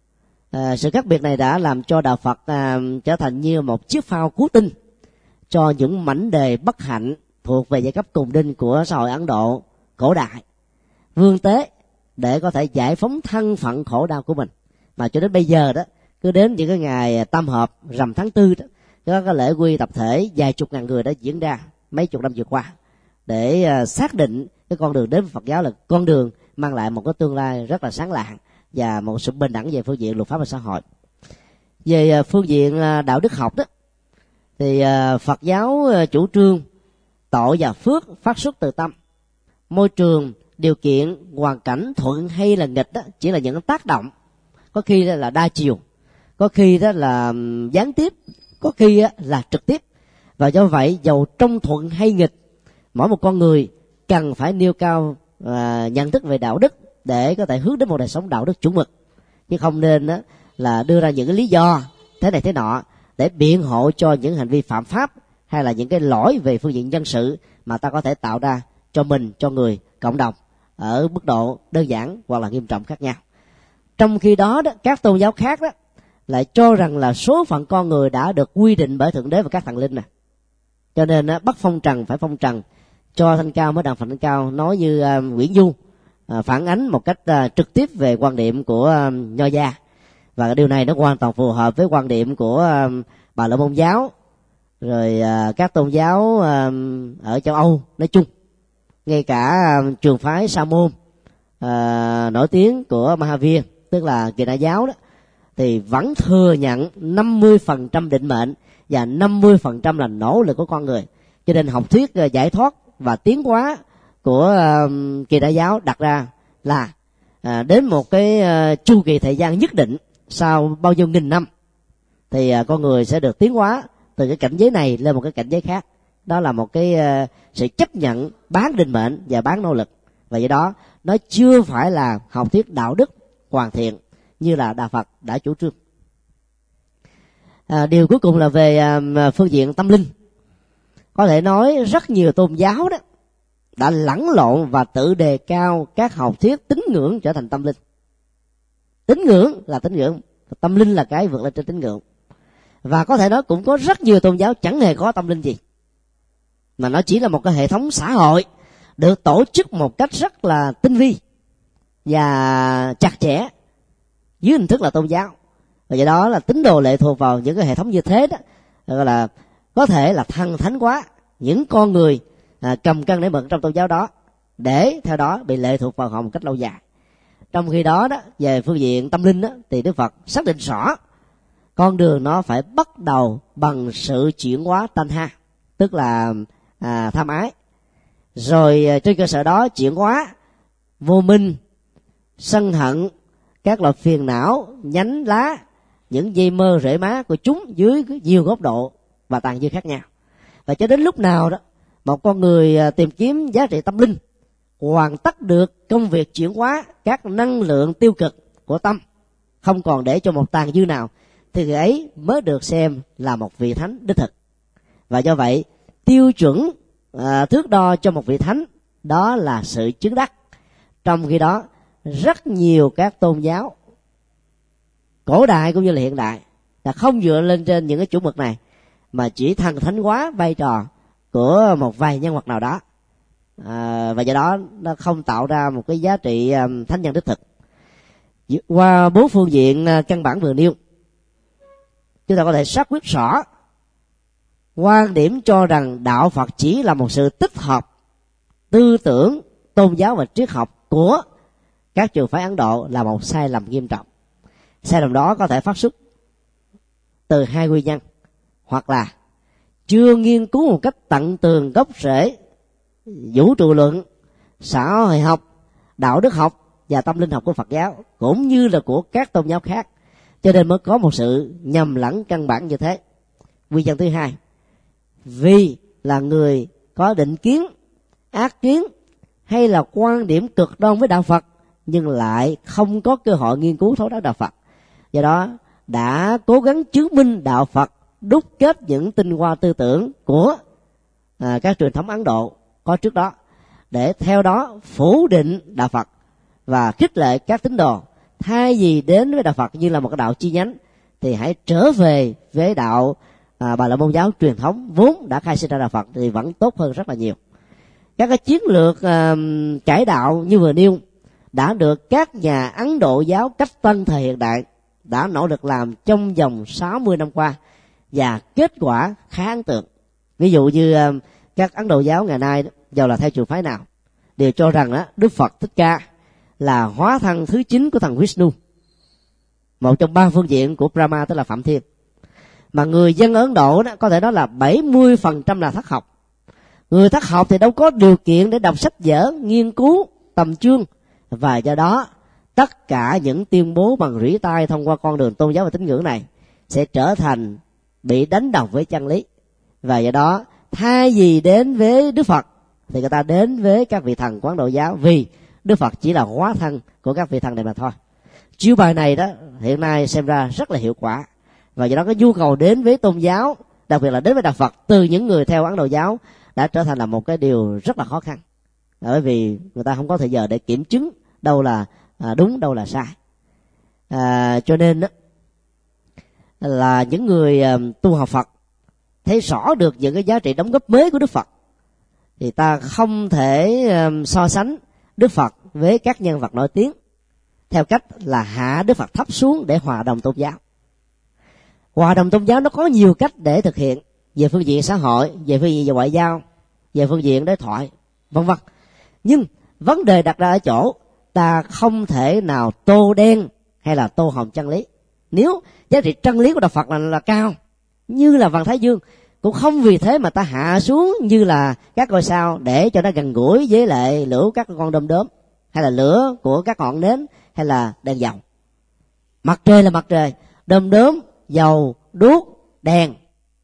Sự khác biệt này đã làm cho đạo Phật trở thành như một chiếc phao cứu tinh cho những mảnh đề bất hạnh thuộc về giai cấp cùng đinh của xã hội Ấn Độ cổ đại vươn tới để có thể giải phóng thân phận khổ đau của mình. Mà cho đến bây giờ đó, cứ đến những cái ngày tam hợp rằm tháng 4 đó, có cái lễ quy tập thể vài chục ngàn người đã diễn ra mấy chục năm vừa qua để xác định cái con đường đến với Phật giáo là con đường mang lại một cái tương lai rất là sáng lạng và một sự bình đẳng về phương diện luật pháp và xã hội. Về phương diện đạo đức học đó, thì Phật giáo chủ trương tội và phước phát xuất từ tâm. Môi trường, điều kiện, hoàn cảnh thuận hay là nghịch đó chỉ là những tác động, có khi là đa chiều, có khi đó là gián tiếp, có khi là trực tiếp. Và do vậy dầu trong thuận hay nghịch, mỗi một con người cần phải nêu cao nhận thức về đạo đức để có thể hướng đến một đời sống đạo đức chuẩn mực, chứ không nên là đưa ra những cái lý do thế này thế nọ để biện hộ cho những hành vi phạm pháp hay là những cái lỗi về phương diện nhân sự mà ta có thể tạo ra cho mình, cho người, cộng đồng ở mức độ đơn giản hoặc là nghiêm trọng khác nhau. Trong khi đó, các tôn giáo khác đó lại cho rằng là số phận con người đã được quy định bởi Thượng Đế và các thần linh này. Cho nên bắt phong trần phải phong trần, cho thanh cao mới đặng phận thanh cao, nói như Nguyễn Du phản ánh một cách trực tiếp về quan điểm của Nho gia. Và điều này nó hoàn toàn phù hợp với quan điểm của Bà La Môn giáo, rồi các tôn giáo ở châu Âu nói chung. Ngay cả trường phái Sa môn nổi tiếng của Mahavir, tức là Kỳ Na giáo đó, thì vẫn thừa nhận 50% định mệnh và 50% là nỗ lực của con người. Cho nên học thuyết giải thoát và tiến hóa của Kỳ Na giáo đặt ra là đến một cái chu kỳ thời gian nhất định, sau bao nhiêu nghìn năm thì con người sẽ được tiến hóa từ cái cảnh giới này lên một cái cảnh giới khác. Đó là một cái sự chấp nhận bán định mệnh và bán nỗ lực, và do đó nó chưa phải là học thuyết đạo đức hoàn thiện như là đạo Phật đã chủ trương. Điều cuối cùng là về phương diện tâm linh. Có thể nói rất nhiều tôn giáo đó đã lẫn lộn và tự đề cao các học thuyết tín ngưỡng trở thành tâm linh. Tín ngưỡng là tín ngưỡng, tâm linh là cái vượt lên trên tín ngưỡng. Và có thể nói cũng có rất nhiều tôn giáo chẳng hề có tâm linh gì, mà nó chỉ là một cái hệ thống xã hội được tổ chức một cách rất là tinh vi và chặt chẽ dưới hình thức là tôn giáo. Và do đó là tín đồ lệ thuộc vào những cái hệ thống như thế đó, gọi là có thể là thần thánh quá những con người cầm cân nảy mực trong tôn giáo đó, để theo đó bị lệ thuộc vào họ một cách lâu dài. Trong khi đó về phương diện tâm linh đó, thì Đức Phật xác định rõ con đường nó phải bắt đầu bằng sự chuyển hóa tanha, tức là tham ái, rồi trên cơ sở đó chuyển hóa vô minh, sân hận, các loại phiền não, nhánh lá, những dây mơ rễ má của chúng dưới nhiều góc độ và tàn dư khác nhau. Và cho đến lúc nào đó một con người tìm kiếm giá trị tâm linh, hoàn tất được công việc chuyển hóa các năng lượng tiêu cực của tâm, không còn để cho một tàn dư nào, thì người ấy mới được xem là một vị thánh đích thực. Và do vậy tiêu chuẩn thước đo cho một vị thánh đó là sự chứng đắc. Trong khi đó rất nhiều các tôn giáo cổ đại cũng như là hiện đại là không dựa lên trên những cái chuẩn mực này, mà chỉ thần thánh hóa vai trò của một vài nhân vật nào đó, và do đó nó không tạo ra một cái giá trị thánh nhân đích thực. Qua 4 phương diện căn bản vừa nêu, chúng ta có thể xác quyết rõ quan điểm cho rằng đạo Phật chỉ là một sự tích hợp tư tưởng, tôn giáo và triết học của các trường phái Ấn Độ là một sai lầm nghiêm trọng. Sai lầm đó có thể phát xuất từ 2 nguyên nhân: hoặc là chưa nghiên cứu một cách tận tường gốc rễ vũ trụ luận, xã hội học, đạo đức học và tâm linh học của Phật giáo cũng như là của các tôn giáo khác, cho nên mới có một sự nhầm lẫn căn bản như thế. Nguyên nhân thứ hai, vì là người có định kiến, ác kiến hay là quan điểm cực đoan với đạo Phật, nhưng lại không có cơ hội nghiên cứu thấu đáo đạo Phật, do đó đã cố gắng chứng minh đạo Phật đúc kết những tinh hoa tư tưởng của các truyền thống Ấn Độ có trước đó, để theo đó phủ định đạo Phật và khích lệ các tín đồ thay vì đến với đạo Phật như là một cái đạo chi nhánh thì hãy trở về với đạo Bà La Môn giáo truyền thống vốn đã khai sinh ra đạo Phật thì vẫn tốt hơn rất là nhiều. Các cái chiến lược cải đạo như vừa nêu đã được các nhà Ấn Độ giáo cách tân thời hiện đại đã nỗ lực làm trong vòng 60 năm qua và kết quả khá ấn tượng. Ví dụ như các Ấn Độ giáo ngày nay dầu là theo trường phái nào đều cho rằng Đức Phật Thích Ca là hóa thân thứ 9 của thần Vishnu, một trong 3 phương diện của Brahma, tức là Phạm Thiên. Mà người dân Ấn Độ có thể nói là 70% là thất học. Người thất học thì đâu có điều kiện để đọc sách vở, nghiên cứu tầm chương, và do đó tất cả những tuyên bố bằng rỉ tai thông qua con đường tôn giáo và tín ngưỡng này sẽ trở thành bị đánh đồng với chân lý. Và do đó thay vì đến với Đức Phật thì người ta đến với các vị thần của Ấn Độ giáo, vì Đức Phật chỉ là hóa thân của các vị thần này mà thôi. Chiêu bài này đó hiện nay xem ra rất là hiệu quả, và do đó cái nhu cầu đến với tôn giáo, đặc biệt là đến với đạo Phật từ những người theo Ấn Độ giáo đã trở thành là một cái điều rất là khó khăn, bởi vì người ta không có thời giờ để kiểm chứng đâu là đúng, đâu là sai. Cho nên đó, là những người tu học Phật thấy rõ được những cái giá trị đóng góp mới của Đức Phật thì ta không thể so sánh Đức Phật với các nhân vật nổi tiếng theo cách là hạ Đức Phật thấp xuống để hòa đồng tôn giáo. Hòa đồng tôn giáo nó có nhiều cách để thực hiện, về phương diện xã hội, về phương diện về ngoại giao, về phương diện đối thoại, vân vân. Nhưng vấn đề đặt ra ở chỗ ta không thể nào tô đen hay là tô hồng chân lý. Nếu giá trị chân lý của đạo Phật là cao như là vầng thái dương, cũng không vì thế mà ta hạ xuống như là các ngôi sao để cho nó gần gũi với lại lửa các con đom đóm, hay là lửa của các ngọn nến, hay là đèn dầu. Mặt trời là mặt trời, đom đóm, dầu, đuốc, đèn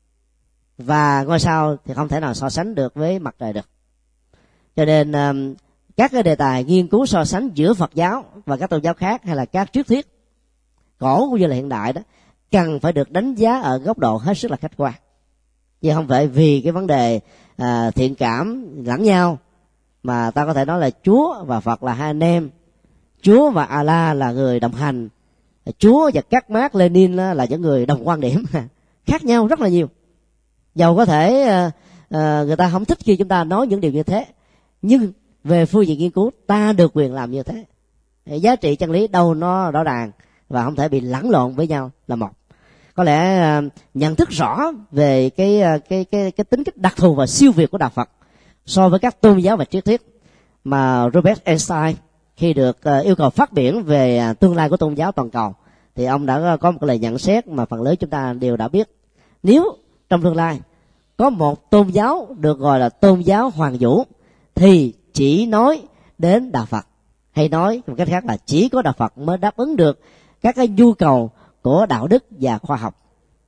và ngôi sao thì không thể nào so sánh được với mặt trời được. Cho nên các cái đề tài nghiên cứu so sánh giữa Phật giáo và các tôn giáo khác, hay là các triết thuyết cổ cũng như là hiện đại đó, cần phải được đánh giá ở góc độ hết sức là khách quan, chứ không phải vì cái vấn đề thiện cảm lẫn nhau mà ta có thể nói là Chúa và Phật là hai anh em, Chúa và Allah là người đồng hành, Chúa và các Mác Lênin là những người đồng quan điểm. Khác nhau rất là nhiều. Dầu có thể người ta không thích khi chúng ta nói những điều như thế, nhưng về phương diện nghiên cứu ta được quyền làm như thế. Giá trị chân lý đâu nó rõ ràng và không thể bị lẫn lộn với nhau là một. Có lẽ nhận thức rõ về cái tính cách đặc thù và siêu việt của đạo Phật so với các tôn giáo và triết thuyết mà Robert Einstein khi được yêu cầu phát biểu về tương lai của tôn giáo toàn cầu thì ông đã có một lời nhận xét mà phần lớn chúng ta đều đã biết. Nếu trong tương lai có một tôn giáo được gọi là tôn giáo hoàng vũ thì chỉ nói đến đạo Phật, hay nói một cách khác là chỉ có đạo Phật mới đáp ứng được các cái nhu cầu của đạo đức và khoa học.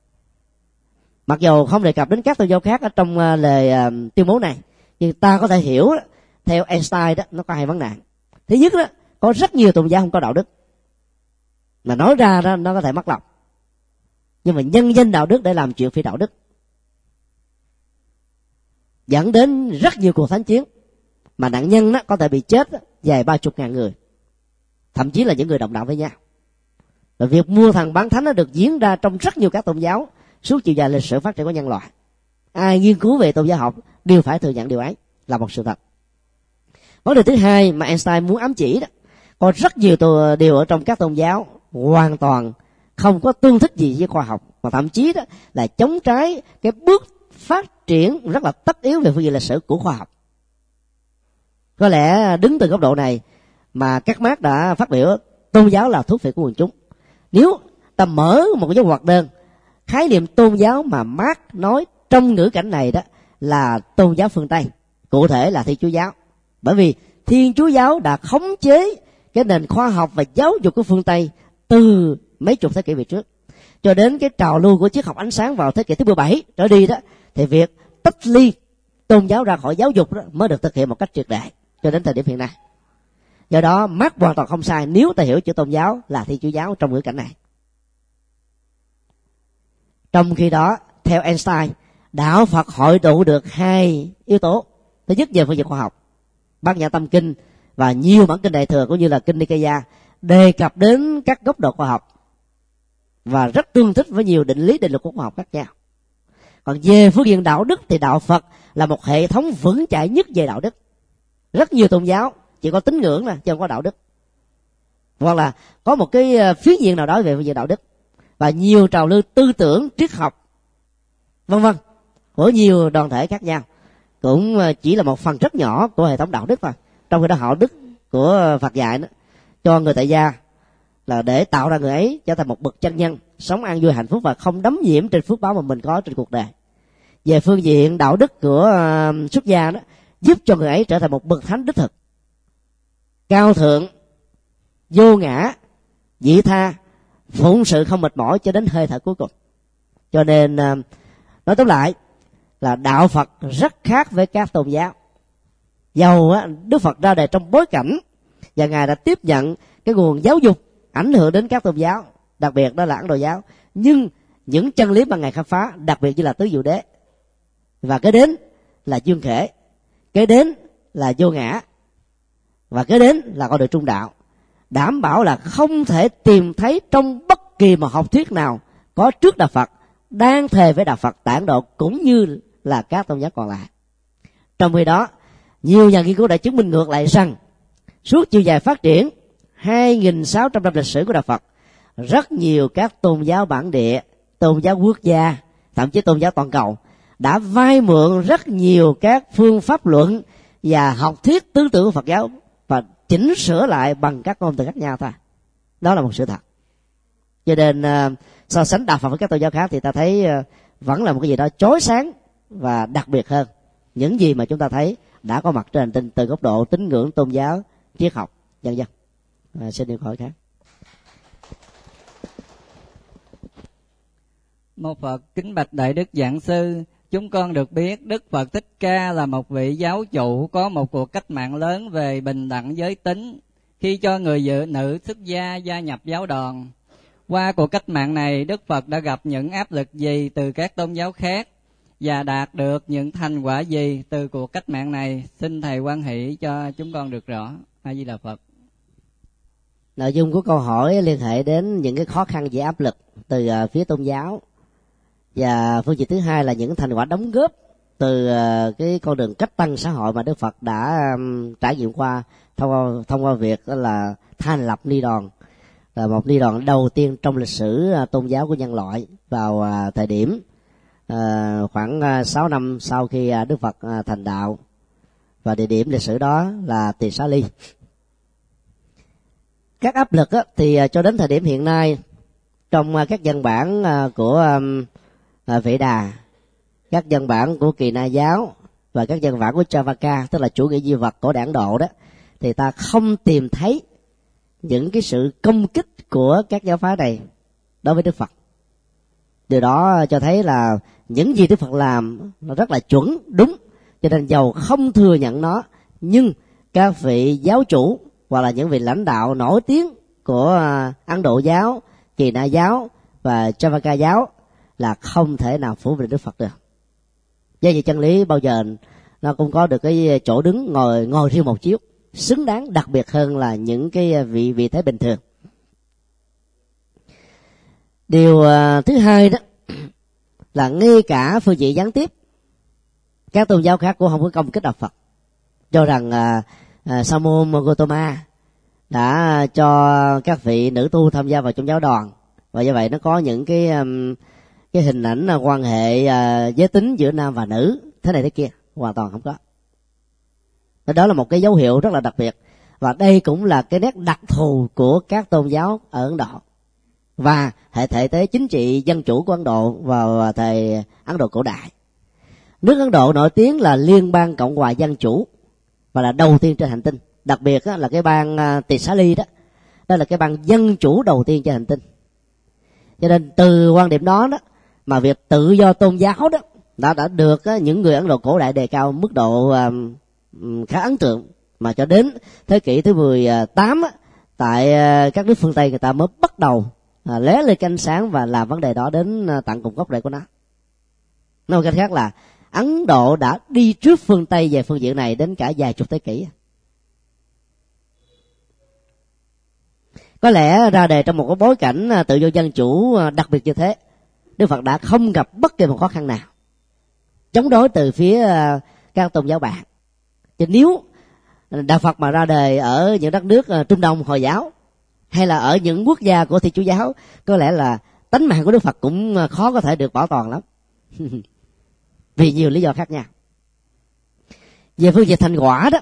Mặc dù không đề cập đến các tôn giáo khác ở trong lời tuyên bố này, nhưng ta có thể hiểu theo Einstein đó, nó có hai vấn nạn. Thứ nhất đó, có rất nhiều tôn giáo không có đạo đức, mà nói ra đó nó có thể mất lòng, nhưng mà nhân danh đạo đức để làm chuyện phi đạo đức, dẫn đến rất nhiều cuộc thánh chiến mà nạn nhân đó có thể bị chết vài 30.000 người, thậm chí là những người đồng đạo với nhau. Và việc mua thần bán thánh nó được diễn ra trong rất nhiều các tôn giáo suốt chiều dài lịch sử phát triển của nhân loại. Ai nghiên cứu về tôn giáo học đều phải thừa nhận điều ấy là một sự thật. Vấn đề thứ hai mà Einstein muốn ám chỉ đó, có rất nhiều điều ở trong các tôn giáo hoàn toàn không có tương thích gì với khoa học, mà thậm chí đó là chống trái cái bước phát triển rất là tất yếu về phương diện lịch sử của khoa học. Có lẽ đứng từ góc độ này mà các Mác đã phát biểu tôn giáo là thuốc phiện của quần chúng. Nếu ta mở một cái dấu ngoặc đơn, khái niệm tôn giáo mà Mác nói trong ngữ cảnh này đó là tôn giáo phương Tây, cụ thể là Thiên Chúa giáo. Bởi vì Thiên Chúa giáo đã khống chế cái nền khoa học và giáo dục của phương Tây từ mấy chục thế kỷ về trước, cho đến cái trào lưu của triết học ánh sáng vào thế kỷ thứ 17 trở đi đó, thì việc tách ly tôn giáo ra khỏi giáo dục đó mới được thực hiện một cách triệt để cho đến thời điểm hiện nay. Do đó Mác hoàn toàn không sai nếu ta hiểu chữ tôn giáo là Thiên Chúa giáo trong ngữ cảnh này. Trong khi đó, theo Einstein, đạo Phật hội tụ được hai yếu tố. Thứ nhất, về phương diện khoa học, Bát Nhã Tâm Kinh và nhiều bản kinh Đại Thừa cũng như là kinh Nikaya đề cập đến các góc độ khoa học và rất tương thích với nhiều định lý định luật của khoa học khác nhau. Còn về phương diện đạo đức thì đạo Phật là một hệ thống vững chãi nhất về đạo đức. Rất nhiều tôn giáo chỉ có tín ngưỡng chứ không có đạo đức, hoặc là có một cái phiến diện nào đó về phương diện đạo đức, và nhiều trào lưu tư tưởng, triết học vân vân của nhiều đoàn thể khác nhau cũng chỉ là một phần rất nhỏ của hệ thống đạo đức thôi. Trong khi đó đạo đức của Phật dạy đó, cho người tại gia là để tạo ra người ấy trở thành một bậc chân nhân, sống an vui hạnh phúc và không đắm nhiễm trên phước báo mà mình có trên cuộc đời. Về phương diện đạo đức của xuất gia đó, giúp cho người ấy trở thành một bậc thánh đích thực, cao thượng, vô ngã, vị tha, phụng sự không mệt mỏi cho đến hơi thở cuối cùng. Cho nên nói tóm lại là đạo Phật rất khác với các tôn giáo. Dầu Đức Phật ra đời trong bối cảnh và Ngài đã tiếp nhận cái nguồn giáo dục ảnh hưởng đến các tôn giáo, đặc biệt đó là Ấn Độ giáo, nhưng những chân lý mà Ngài khám phá, đặc biệt như là tứ diệu đế, và cái đến là dương khể, cái đến là vô ngã, và cái đến là con đường trung đạo, đảm bảo là không thể tìm thấy trong bất kỳ một học thuyết nào có trước đạo Phật đang thề với đạo Phật tại Ấn Độ cũng như là các tôn giáo còn lại. Trong khi đó, nhiều nhà nghiên cứu đã chứng minh ngược lại rằng suốt chiều dài phát triển 2.600 năm lịch sử của đạo Phật, rất nhiều các tôn giáo bản địa, tôn giáo quốc gia, thậm chí tôn giáo toàn cầu đã vay mượn rất nhiều các phương pháp luận và học thuyết tư tưởng của Phật giáo và chỉnh sửa lại bằng các ngôn từ khác nhau thôi. Đó là một sự thật. Cho nên so sánh đạo Phật với các tôn giáo khác thì ta thấy vẫn là một cái gì đó chói sáng và đặc biệt hơn những gì mà chúng ta thấy đã có mặt trên hành tinh từ góc độ tín ngưỡng, tôn giáo, triết học, vân vân. Xin điều hỏi khác. Mô Phật. Kính bạch Đại Đức Giảng Sư, chúng con được biết Đức Phật Thích Ca là một vị giáo chủ có một cuộc cách mạng lớn về bình đẳng giới tính khi cho người vợ nữ xuất gia gia nhập giáo đoàn. Qua cuộc cách mạng này, Đức Phật đã gặp những áp lực gì từ các tôn giáo khác và đạt được những thành quả gì từ cuộc cách mạng này? Xin Thầy hoan hỷ cho chúng con được rõ. A Di Đà Phật. Nội dung của câu hỏi liên hệ đến những cái khó khăn về áp lực từ phía tôn giáo, và phương diện thứ hai là những thành quả đóng góp từ cái con đường cách tăng xã hội mà Đức Phật đã trải nghiệm qua thông qua việc đó là thành lập ni đoàn, là một ni đoàn đầu tiên trong lịch sử tôn giáo của nhân loại vào thời điểm khoảng 6 năm sau khi Đức Phật thành đạo, và địa điểm lịch sử đó là Tỳ Xá Ly. Các áp lực thì cho đến thời điểm hiện nay trong các văn bản của Vệ Đà, các văn bản của Kỳ Na giáo và các văn bản của Charvaka, tức là chủ nghĩa duy vật của Ấn Độ đó, thì ta không tìm thấy những cái sự công kích của các giáo phái này đối với Đức Phật. Điều đó cho thấy là những gì Đức Phật làm nó rất là chuẩn, đúng, cho nên dầu không thừa nhận nó, nhưng các vị giáo chủ hoặc là những vị lãnh đạo nổi tiếng của Ấn Độ giáo, Kỳ Na giáo và Charvaka giáo là không thể nào phủ định Đức Phật được. Do vậy chân lý bao giờ nó cũng có được cái chỗ đứng ngồi riêng một chiếu, xứng đáng đặc biệt hơn là những cái vị thế bình thường. Điều thứ hai đó là ngay cả phương diện gián tiếp, các tôn giáo khác cũng không có công kích đạo Phật, cho rằng Sa môn Gautama đã cho các vị nữ tu tham gia vào trong giáo đoàn, và do vậy nó có những cái hình ảnh quan hệ giới tính giữa nam và nữ thế này thế kia, hoàn toàn không có. Đó là một cái dấu hiệu rất là đặc biệt, và đây cũng là cái nét đặc thù của các tôn giáo ở Ấn Độ và hệ thể tế chính trị dân chủ của Ấn Độ vào thời Ấn Độ cổ đại. Nước Ấn Độ nổi tiếng là Liên bang Cộng hòa Dân chủ và là đầu tiên trên hành tinh. Đặc biệt là cái bang Tỳ Xá Ly đó, đó là cái bang dân chủ đầu tiên trên hành tinh. Cho nên từ quan điểm đó mà việc tự do tôn giáo đó đã được những người Ấn Độ cổ đại đề cao mức độ khá ấn tượng, mà cho đến thế kỷ thứ 18 tại các nước phương Tây người ta mới bắt đầu lóe lên ánh sáng và làm vấn đề đó đến tận cùng gốc rễ của nó. Nói một cách khác là Ấn Độ đã đi trước phương Tây về phương diện này đến cả vài chục thế kỷ. Có lẽ ra đề trong một cái bối cảnh tự do dân chủ đặc biệt như thế, Đức Phật đã không gặp bất kỳ một khó khăn nào chống đối từ phía các tôn giáo bạn. Chứ nếu Đạo Phật mà ra đời ở những đất nước Trung Đông Hồi giáo hay là ở những quốc gia của Thiên Chúa giáo, có lẽ là tánh mạng của Đức Phật cũng khó có thể được bảo toàn lắm. Vì nhiều lý do khác nhau. Về phương diện thành quả đó,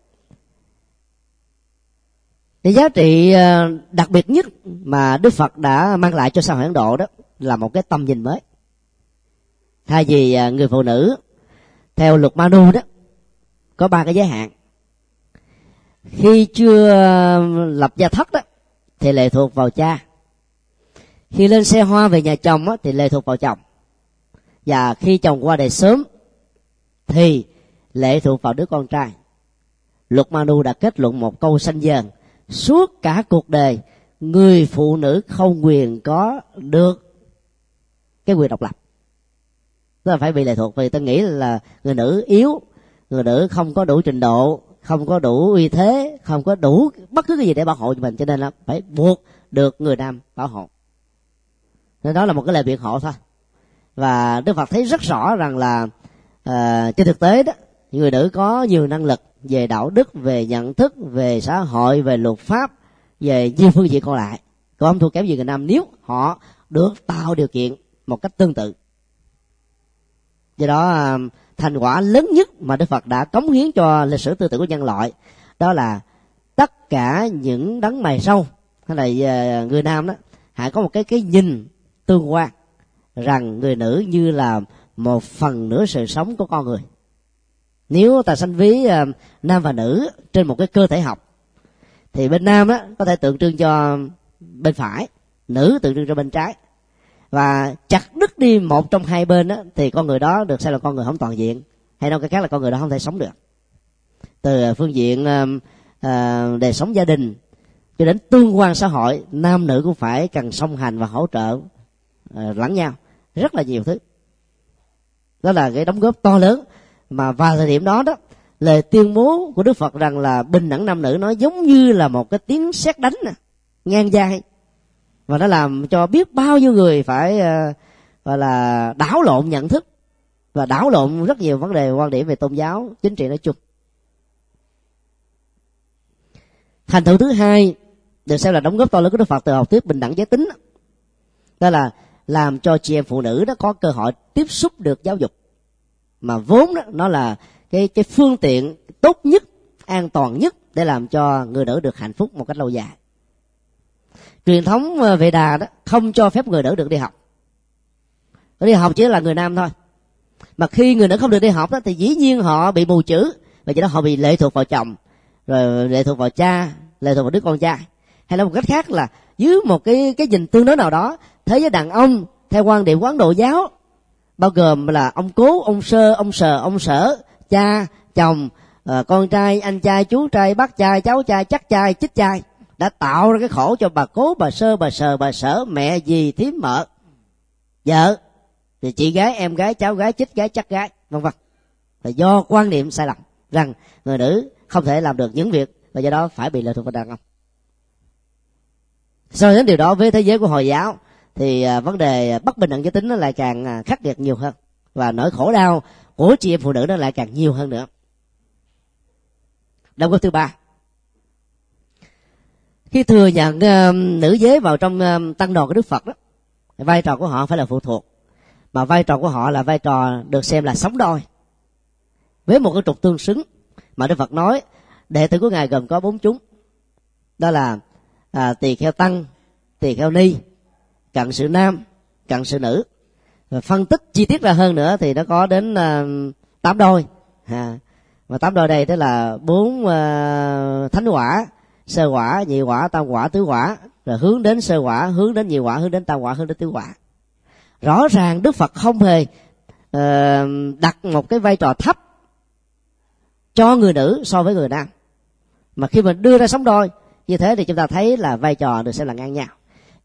thì giá trị đặc biệt nhất mà Đức Phật đã mang lại cho xã hội Ấn Độ đó là một cái tầm nhìn mới. Thay vì người phụ nữ theo luật Manu đó có 3 cái giới hạn. Khi chưa lập gia thất đó thì lệ thuộc vào cha. Khi lên xe hoa về nhà chồng đó, thì lệ thuộc vào chồng. Và khi chồng qua đời sớm thì lệ thuộc vào đứa con trai. Luật Manu đã kết luận một câu sanh dần: suốt cả cuộc đời người phụ nữ không quyền có được cái quyền độc lập, tức là phải bị lệ thuộc. Vì tôi nghĩ là người nữ yếu, người nữ không có đủ trình độ, không có đủ uy thế, không có đủ bất cứ cái gì để bảo hộ cho mình, cho nên là phải buộc được người nam bảo hộ. Nên đó là một cái lời biện hộ thôi. Và Đức Phật thấy rất rõ rằng là trên thực tế đó, người nữ có nhiều năng lực về đạo đức, về nhận thức, về xã hội, về luật pháp, về nhiều phương diện còn lại, còn không thua kém gì người nam nếu họ được tạo điều kiện một cách tương tự. Do đó thành quả lớn nhất mà Đức Phật đã cống hiến cho lịch sử tư tưởng của nhân loại đó là tất cả những đấng mày râu hay là người nam đó hãy có một cái nhìn tương quan rằng người nữ như là một phần nửa sự sống của con người. Nếu ta sanh ví nam và nữ trên một cái cơ thể học thì bên nam á có thể tượng trưng cho bên phải, nữ tượng trưng cho bên trái, và chặt đứt đi một trong hai bên á thì con người đó được xem là con người không toàn diện, hay nói cái khác là con người đó không thể sống được. Từ phương diện đời sống gia đình cho đến tương quan xã hội, nam nữ cũng phải cần song hành và hỗ trợ lẫn nhau rất là nhiều thứ. Đó là cái đóng góp to lớn mà vào thời điểm đó đó, lời tuyên bố của Đức Phật rằng là bình đẳng nam nữ nó giống như là một cái tiếng sét đánh ngang dai, và nó làm cho biết bao nhiêu người phải gọi là đảo lộn nhận thức và đảo lộn rất nhiều vấn đề quan điểm về tôn giáo chính trị nói chung. Thành tựu thứ hai được xem là đóng góp to lớn của Đức Phật từ học thuyết bình đẳng giới tính, đó là làm cho chị em phụ nữ đó có cơ hội tiếp xúc được giáo dục, mà vốn đó nó là cái phương tiện tốt nhất, an toàn nhất để làm cho người nữ được hạnh phúc một cách lâu dài. Truyền thống Vệ Đà đó không cho phép người nữ được đi học. Đi học chỉ là người nam thôi. Mà khi người nữ không được đi học đó thì dĩ nhiên họ bị mù chữ, và do đó họ bị lệ thuộc vào chồng, rồi lệ thuộc vào cha, lệ thuộc vào đứa con trai. Hay là một cách khác là dưới một cái nhìn tương đối nào đó, thế giới đàn ông theo quan điểm của Ấn Độ giáo bao gồm là ông cố, ông sơ, ông sờ, ông sở, cha, chồng, con trai, anh trai, chú trai, bác trai, cháu trai, chắc trai, chích trai, đã tạo ra cái khổ cho bà cố, bà sơ, bà sờ, bà sở, mẹ, dì, thím, mợ, vợ, thì chị gái, em gái, cháu gái, chích gái, chắc gái, vân vân. Là do quan niệm sai lầm rằng người nữ không thể làm được những việc, và do đó phải bị lệ thuộc vào đàn ông. So với điều đó với thế giới của Hồi giáo thì vấn đề bất bình đẳng giới tính nó lại càng khắc nghiệt nhiều hơn, và nỗi khổ đau của chị em phụ nữ nó lại càng nhiều hơn nữa. Đóng góp thứ ba, khi thừa nhận nữ giới vào trong tăng đoàn của Đức Phật đó, vai trò của họ phải là phụ thuộc, mà vai trò của họ là vai trò được xem là sống đôi với một cái trục tương xứng mà Đức Phật nói đệ tử của ngài gồm có 4 chúng, đó là tỳ kheo tăng, tỳ kheo ni, cận sự nam, cận sự nữ. Và phân tích chi tiết ra hơn nữa thì nó có đến 8 đôi. Và 8 đôi đây đó là 4 thánh quả, sơ quả, nhị quả, tam quả, tứ quả, rồi hướng đến sơ quả, hướng đến nhị quả, hướng đến tam quả, hướng đến tứ quả. Rõ ràng Đức Phật không hề đặt một cái vai trò thấp cho người nữ so với người nam, mà khi mình đưa ra sống đôi như thế thì chúng ta thấy là vai trò được xem là ngang nhau.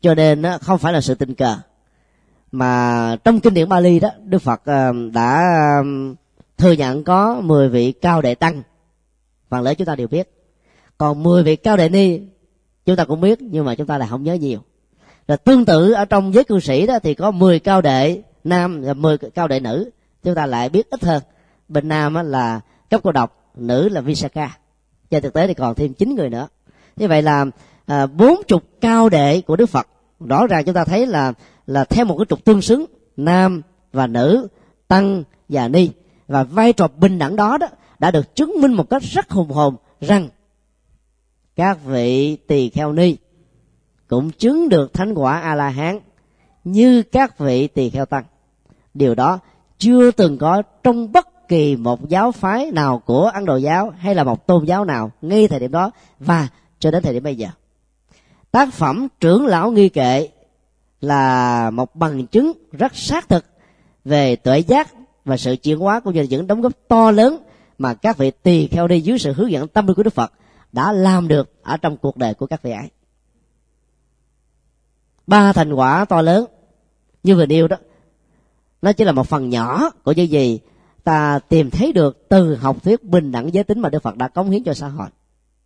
cho nên không phải là sự tình cờ mà trong kinh điển Bali đó, Đức Phật đã thừa nhận có 10 vị cao đệ tăng, phần lớn chúng ta đều biết. Còn 10 vị cao đệ ni chúng ta cũng biết, nhưng mà chúng ta lại không nhớ nhiều. Rồi tương tự ở trong giới cư sĩ đó thì có 10 cao đệ nam và 10 cao đệ nữ, chúng ta lại biết ít hơn. Bên nam là Cấp Cô Độc, nữ là Visakha. Trên thực tế thì còn thêm 9 người nữa. Như vậy là 40 cao đệ của Đức Phật. Rõ ràng chúng ta thấy là theo một cái trục tương xứng, nam và nữ, tăng và ni, và vai trò bình đẳng đó đã được chứng minh một cách rất hùng hồn rằng các vị tỳ kheo ni cũng chứng được thánh quả A La Hán như các vị tỳ kheo tăng. Điều đó chưa từng có trong bất kỳ một giáo phái nào của Ấn Độ giáo hay là một tôn giáo nào ngay thời điểm đó và cho đến thời điểm bây giờ. Tác phẩm Trưởng Lão Nghi Kệ là một bằng chứng rất xác thực về tuệ giác và sự chuyển hóa, cũng như là những đóng góp to lớn mà các vị tỳ kheo đi dưới sự hướng dẫn tâm linh của Đức Phật đã làm được ở trong cuộc đời của các vị ấy. 3 thành quả to lớn như vừa nêu đó, nó chỉ là một phần nhỏ của những gì ta tìm thấy được từ học thuyết bình đẳng giới tính mà Đức Phật đã cống hiến cho xã hội.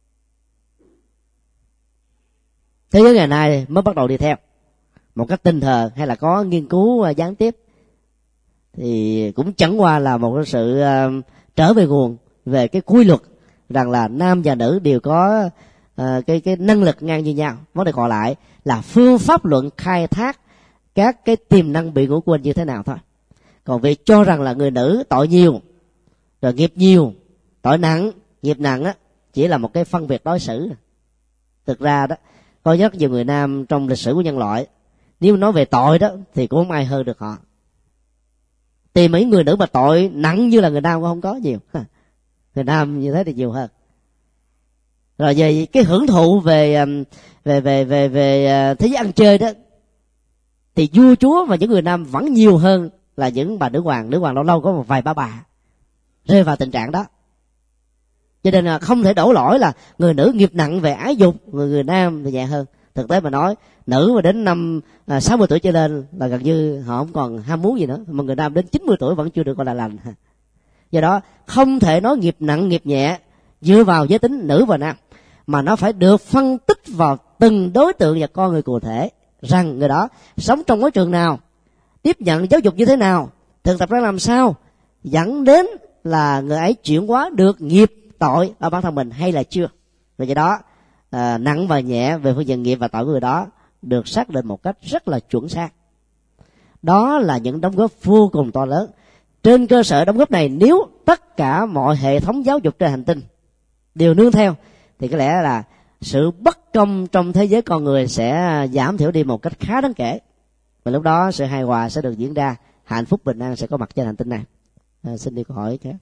Thế giới ngày nay mới bắt đầu đi theo một cách tinh thờ hay là có nghiên cứu gián tiếp, thì cũng chẳng qua là một sự trở về nguồn về cái quy luật rằng là nam và nữ đều có cái năng lực ngang như nhau. Vấn đề còn lại là phương pháp luận khai thác các cái tiềm năng bị ngủ quên như thế nào thôi. Còn việc cho rằng là người nữ tội nhiều rồi nghiệp nhiều, tội nặng nghiệp nặng á, chỉ là một cái phân biệt đối xử. Thực ra đó, có rất nhiều người nam trong lịch sử của nhân loại, nếu nói về tội đó thì cũng không ai hơn được họ. Tìm mấy người nữ mà tội nặng như là người nam cũng không có nhiều. Người nam như thế thì nhiều hơn. Rồi về cái hưởng thụ về thế giới ăn chơi đó, thì vua chúa và những người nam vẫn nhiều hơn là những bà nữ hoàng. Nữ hoàng lâu lâu có một vài bà rơi vào tình trạng đó. Cho nên là không thể đổ lỗi là người nữ nghiệp nặng về ái dục, người nam thì nhẹ hơn. Thực tế mà nói, nữ mà đến năm 60 tuổi trở lên là gần như họ không còn ham muốn gì nữa, mà người nam đến 90 tuổi vẫn chưa được gọi là lành. Do đó không thể nói nghiệp nặng nghiệp nhẹ dựa vào giới tính nữ và nam, mà nó phải được phân tích vào từng đối tượng và con người cụ thể, rằng người đó sống trong môi trường nào, tiếp nhận giáo dục như thế nào, thực tập ra làm sao, dẫn đến là người ấy chuyển hóa được nghiệp tội ở bản thân mình hay là chưa. Vì vậy đó nặng và nhẹ về phương diện nghiệp và tội của người đó được xác định một cách rất là chuẩn xác. Đó là những đóng góp vô cùng to lớn. Trên cơ sở đóng góp này, nếu tất cả mọi hệ thống giáo dục trên hành tinh đều nương theo, thì có lẽ là sự bất công trong thế giới con người sẽ giảm thiểu đi một cách khá đáng kể. Và lúc đó sự hài hòa sẽ được diễn ra, hạnh phúc bình an sẽ có mặt trên hành tinh này. Xin đi câu hỏi khác.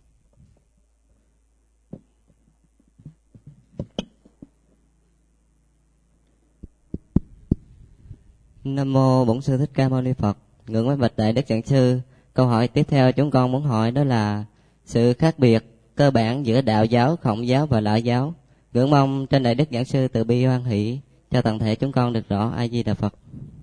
Nam mô Bổn Sư Thích Ca Mâu Ni Phật. Ngưỡng mấy bạch đại đức giảng sư, câu hỏi tiếp theo chúng con muốn hỏi đó là sự khác biệt cơ bản giữa đạo giáo, Khổng giáo và Lã giáo. Ngưỡng mong trên đại đức giảng sư từ bi hoan hỷ cho toàn thể chúng con được rõ. A Di Đà Phật.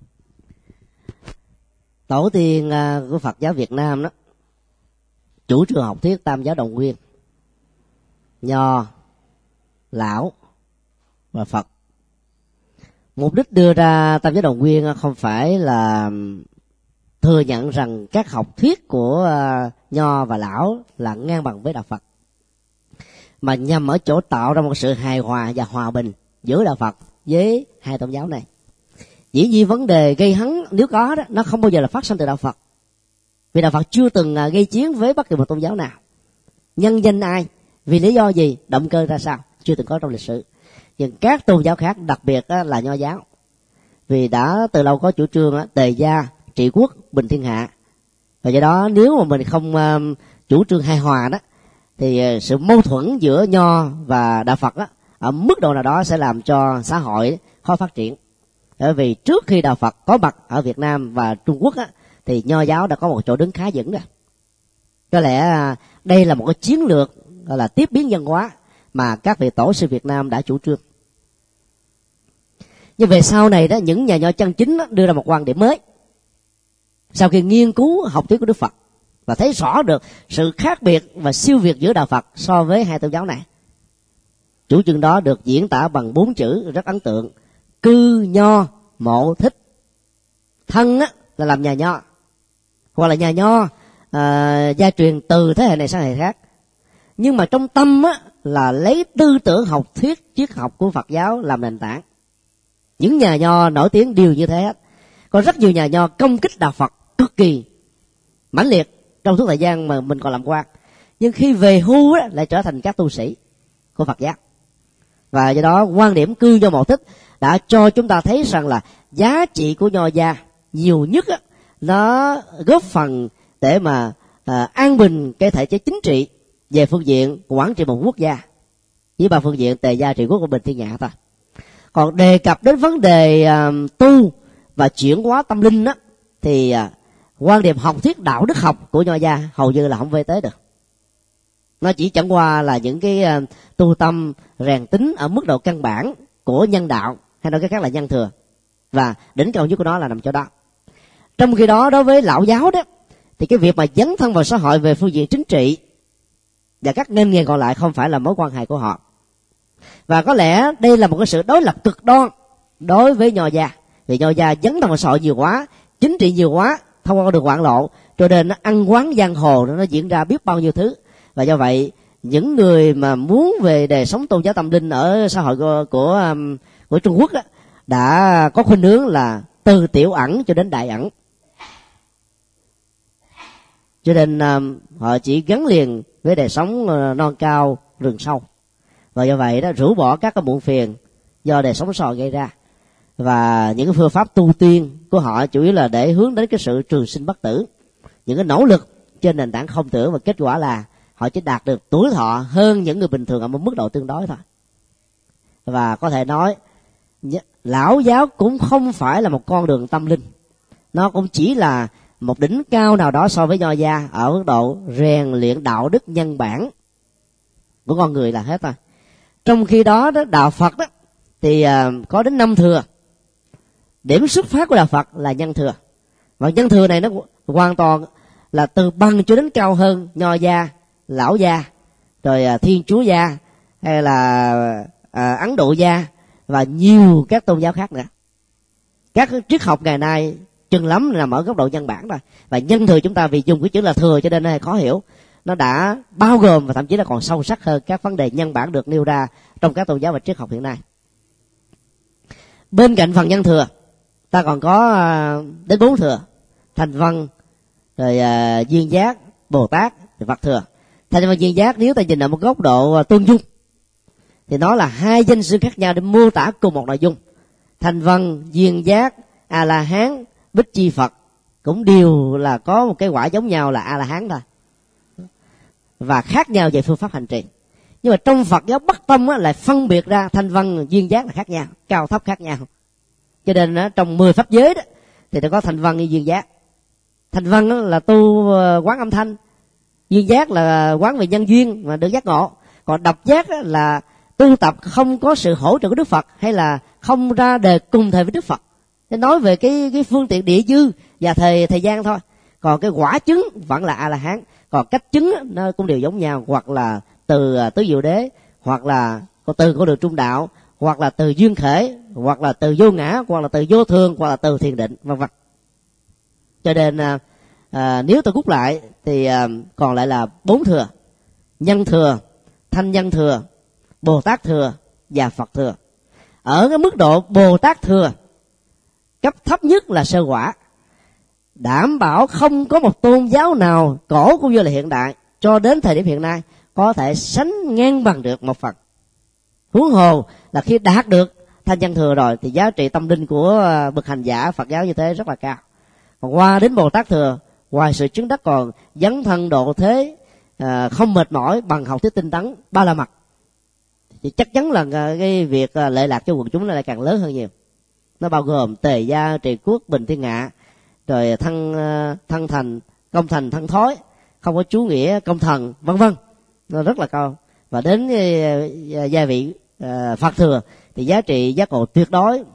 Tổ tiên của Phật giáo Việt Nam đó chủ trương học thuyết tam giáo đồng nguyên, Nho, Lão và Phật. Mục đích đưa ra tam giáo đồng nguyên không phải là thừa nhận rằng các học thuyết của Nho và Lão là ngang bằng với đạo Phật, mà nhằm ở chỗ tạo ra một sự hài hòa và hòa bình giữa đạo Phật với hai tôn giáo này. Dĩ nhiên vấn đề gây hấn nếu có đó, nó không bao giờ là phát sinh từ đạo Phật, vì đạo Phật chưa từng gây chiến với bất kỳ một tôn giáo nào. Nhân danh ai, vì lý do gì, động cơ ra sao, chưa từng có trong lịch sử. Nhưng các tôn giáo khác, đặc biệt là Nho giáo, vì đã từ lâu có chủ trương tề gia trị quốc bình thiên hạ, và do đó nếu mà mình không chủ trương hài hòa đó, thì sự mâu thuẫn giữa Nho và đạo Phật ở mức độ nào đó sẽ làm cho xã hội khó phát triển. Bởi vì trước khi đạo Phật có mặt ở Việt Nam và Trung Quốc thì Nho giáo đã có một chỗ đứng khá vững rồi. Có lẽ đây là một cái chiến lược gọi là tiếp biến văn hóa mà các vị tổ sư Việt Nam đã chủ trương. Nhưng về sau này đó, những nhà nho chân chính đó, đưa ra một quan điểm mới sau khi nghiên cứu học thuyết của Đức Phật và thấy rõ được sự khác biệt và siêu việt giữa đạo Phật so với hai tôn giáo này. Chủ trương đó được diễn tả bằng 4 chữ rất ấn tượng: cư nho mộ thích. Thân á, là làm nhà nho, hoặc là nhà nho gia truyền từ thế hệ này sang thế hệ khác. Nhưng mà trong tâm á, là lấy tư tưởng học thuyết triết học của Phật giáo làm nền tảng. Những nhà nho nổi tiếng đều như thế hết. Có rất nhiều nhà nho công kích đạo Phật cực kỳ mãnh liệt trong suốt thời gian mà mình còn làm quan, nhưng khi về hưu á, lại trở thành các tu sĩ của Phật giáo. Và do đó quan điểm cư nho mộ thích đã cho chúng ta thấy rằng là giá trị của nho gia nhiều nhất á, nó góp phần để mà an bình cái thể chế chính trị về phương diện quản trị một quốc gia, với ba phương diện tề gia trị quốc của Bình Thiên Nhạ thôi. Còn đề cập đến vấn đề tu và chuyển hóa tâm linh á, thì quan điểm học thuyết đạo đức học của nho gia hầu như là không về tới được. Nó chỉ chẳng qua là những cái tu tâm rèn tính ở mức độ căn bản của nhân đạo, hay nói cái khác là nhân thừa, và đỉnh cao nhất của nó là nằm chỗ đó. Trong khi đó, đối với lão giáo đó, thì cái việc mà dấn thân vào xã hội về phương diện chính trị và các ngành nghề còn lại không phải là mối quan hệ của họ. Và có lẽ đây là một cái sự đối lập cực đoan đối với nho gia, vì nho gia dấn thân vào xã hội nhiều quá, chính trị nhiều quá, thông qua được hoạn lộ, cho nên nó ăn quán giang hồ, nó diễn ra biết bao nhiêu thứ. Và do vậy những người mà muốn về đời sống tôn giáo tâm linh ở xã hội của Trung Quốc đó, đã có khuynh hướng là từ tiểu ẩn cho đến đại ẩn, cho nên họ chỉ gắn liền với đời sống non cao rừng sâu, và do vậy đó rũ bỏ các cái muộn phiền do đời sống xã hội gây ra. Và những cái phương pháp tu tiên của họ chủ yếu là để hướng đến cái sự trường sinh bất tử, những cái nỗ lực trên nền tảng không tưởng, và kết quả là họ chỉ đạt được tuổi thọ hơn những người bình thường ở một mức độ tương đối thôi. Và có thể nói lão giáo cũng không phải là một con đường tâm linh, nó cũng chỉ là một đỉnh cao nào đó so với nho gia ở mức độ rèn luyện đạo đức nhân bản của con người là hết thôi. Trong khi đó, đạo Phật đó thì có đến 5 thừa. Điểm xuất phát của đạo Phật là nhân thừa, và nhân thừa này nó hoàn toàn là từ bằng cho đến cao hơn nho gia, lão gia, rồi Thiên Chúa gia, hay là Ấn Độ gia, và nhiều các tôn giáo khác nữa. Các triết học ngày nay chừng lắm nằm ở góc độ nhân bản thôi. Và nhân thừa chúng ta vì dùng cái chữ là thừa cho nên nó hơi khó hiểu, nó đã bao gồm và thậm chí là còn sâu sắc hơn các vấn đề nhân bản được nêu ra trong các tôn giáo và triết học hiện nay. Bên cạnh phần nhân thừa, ta còn có đến 4 thừa: thành văn, rồi duyên giác, Bồ Tát, rồi Phật thừa. Thành văn duyên giác nếu ta nhìn ở một góc độ tương dung thì nó là hai danh xưng khác nhau để mô tả cùng một nội dung. Thành văn, duyên giác, A La Hán, Bích Chi Phật cũng đều là có một cái quả giống nhau là A La Hán thôi, và khác nhau về phương pháp hành trì. Nhưng mà trong Phật giáo Bắc Tông lại phân biệt ra thanh văn duyên giác là khác nhau, cao thấp khác nhau. Cho nên trong 10 pháp giới đó thì nó có thanh văn như duyên giác. Thanh văn là tu quán âm thanh, duyên giác là quán về nhân duyên mà được giác ngộ, còn độc giác là tu tập không có sự hỗ trợ của Đức Phật, hay là không ra đời cùng thời với Đức Phật. Để nói về cái phương tiện địa dư và thời gian thôi. Còn cái quả chứng vẫn là A La Hán. Còn cách chứng nó cũng đều giống nhau, hoặc là từ tứ diệu đế, hoặc là từ con đường trung đạo, hoặc là từ duyên khởi, hoặc là từ vô ngã, hoặc là từ vô thường, hoặc là từ thiền định, vân vân. Cho nên nếu tôi cút lại thì còn lại là 4 thừa: nhân thừa, thanh nhân thừa, Bồ Tát thừa và Phật thừa. Ở cái mức độ Bồ Tát thừa, cấp thấp nhất là sơ quả, đảm bảo không có một tôn giáo nào cổ cũng như là hiện đại cho đến thời điểm hiện nay có thể sánh ngang bằng được một phần. Huống hồ là khi đạt được thanh nhân thừa rồi thì giá trị tâm linh của bậc hành giả Phật giáo như thế rất là cao. Còn qua đến Bồ Tát thừa, ngoài sự chứng đắc còn dấn thân độ thế, không mệt mỏi bằng học thuyết tinh tấn ba la mật, thì chắc chắn là cái việc lệ lạc cho quần chúng nó lại càng lớn hơn nhiều. Nó bao gồm tề gia, trị quốc, bình thiên hạ, rồi thân thành, công thành, thân thối, không có chú nghĩa công thần, vân vân. Nó rất là cao. Và đến gia vị Phật thừa thì giá trị giác ngộ tuyệt đối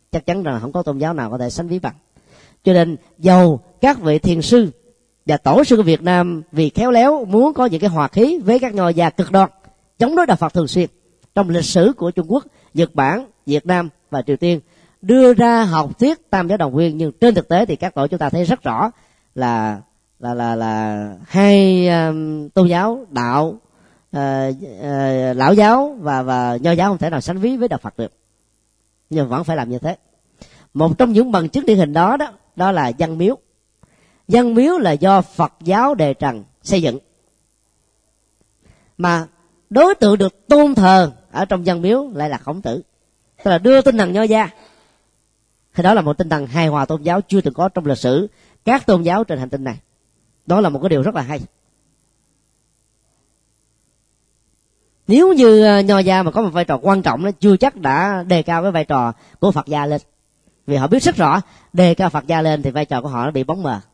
chắc chắn rằng không có tôn giáo nào có thể sánh ví bằng. Cho nên dầu các vị thiền sư và tổ sư của Việt Nam vì khéo léo muốn có những cái hòa khí với các nho gia cực đoan chống đối đạo Phật thường xuyên trong lịch sử của Trung Quốc, Nhật Bản, Việt Nam và Triều Tiên, đưa ra học thuyết tam giáo đồng nguyên, nhưng trên thực tế thì các tổ chúng ta thấy rất rõ là hai tôn giáo đạo, lão giáo và nho giáo không thể nào sánh ví với đạo Phật được, nhưng vẫn phải làm như thế. Một trong những bằng chứng điển hình đó là văn miếu. Văn miếu là do Phật giáo Đề Trần xây dựng, mà đối tượng được tôn thờ ở trong văn miếu lại là Khổng Tử, tức là đưa tinh thần nho gia. Thì đó là một tinh thần hài hòa tôn giáo chưa từng có trong lịch sử các tôn giáo trên hành tinh này. Đó là một cái điều rất là hay. Nếu như nho gia mà có một vai trò quan trọng, nó chưa chắc đã đề cao cái vai trò của Phật gia lên, vì họ biết rất rõ đề cao Phật gia lên thì vai trò của họ nó bị bóng mờ.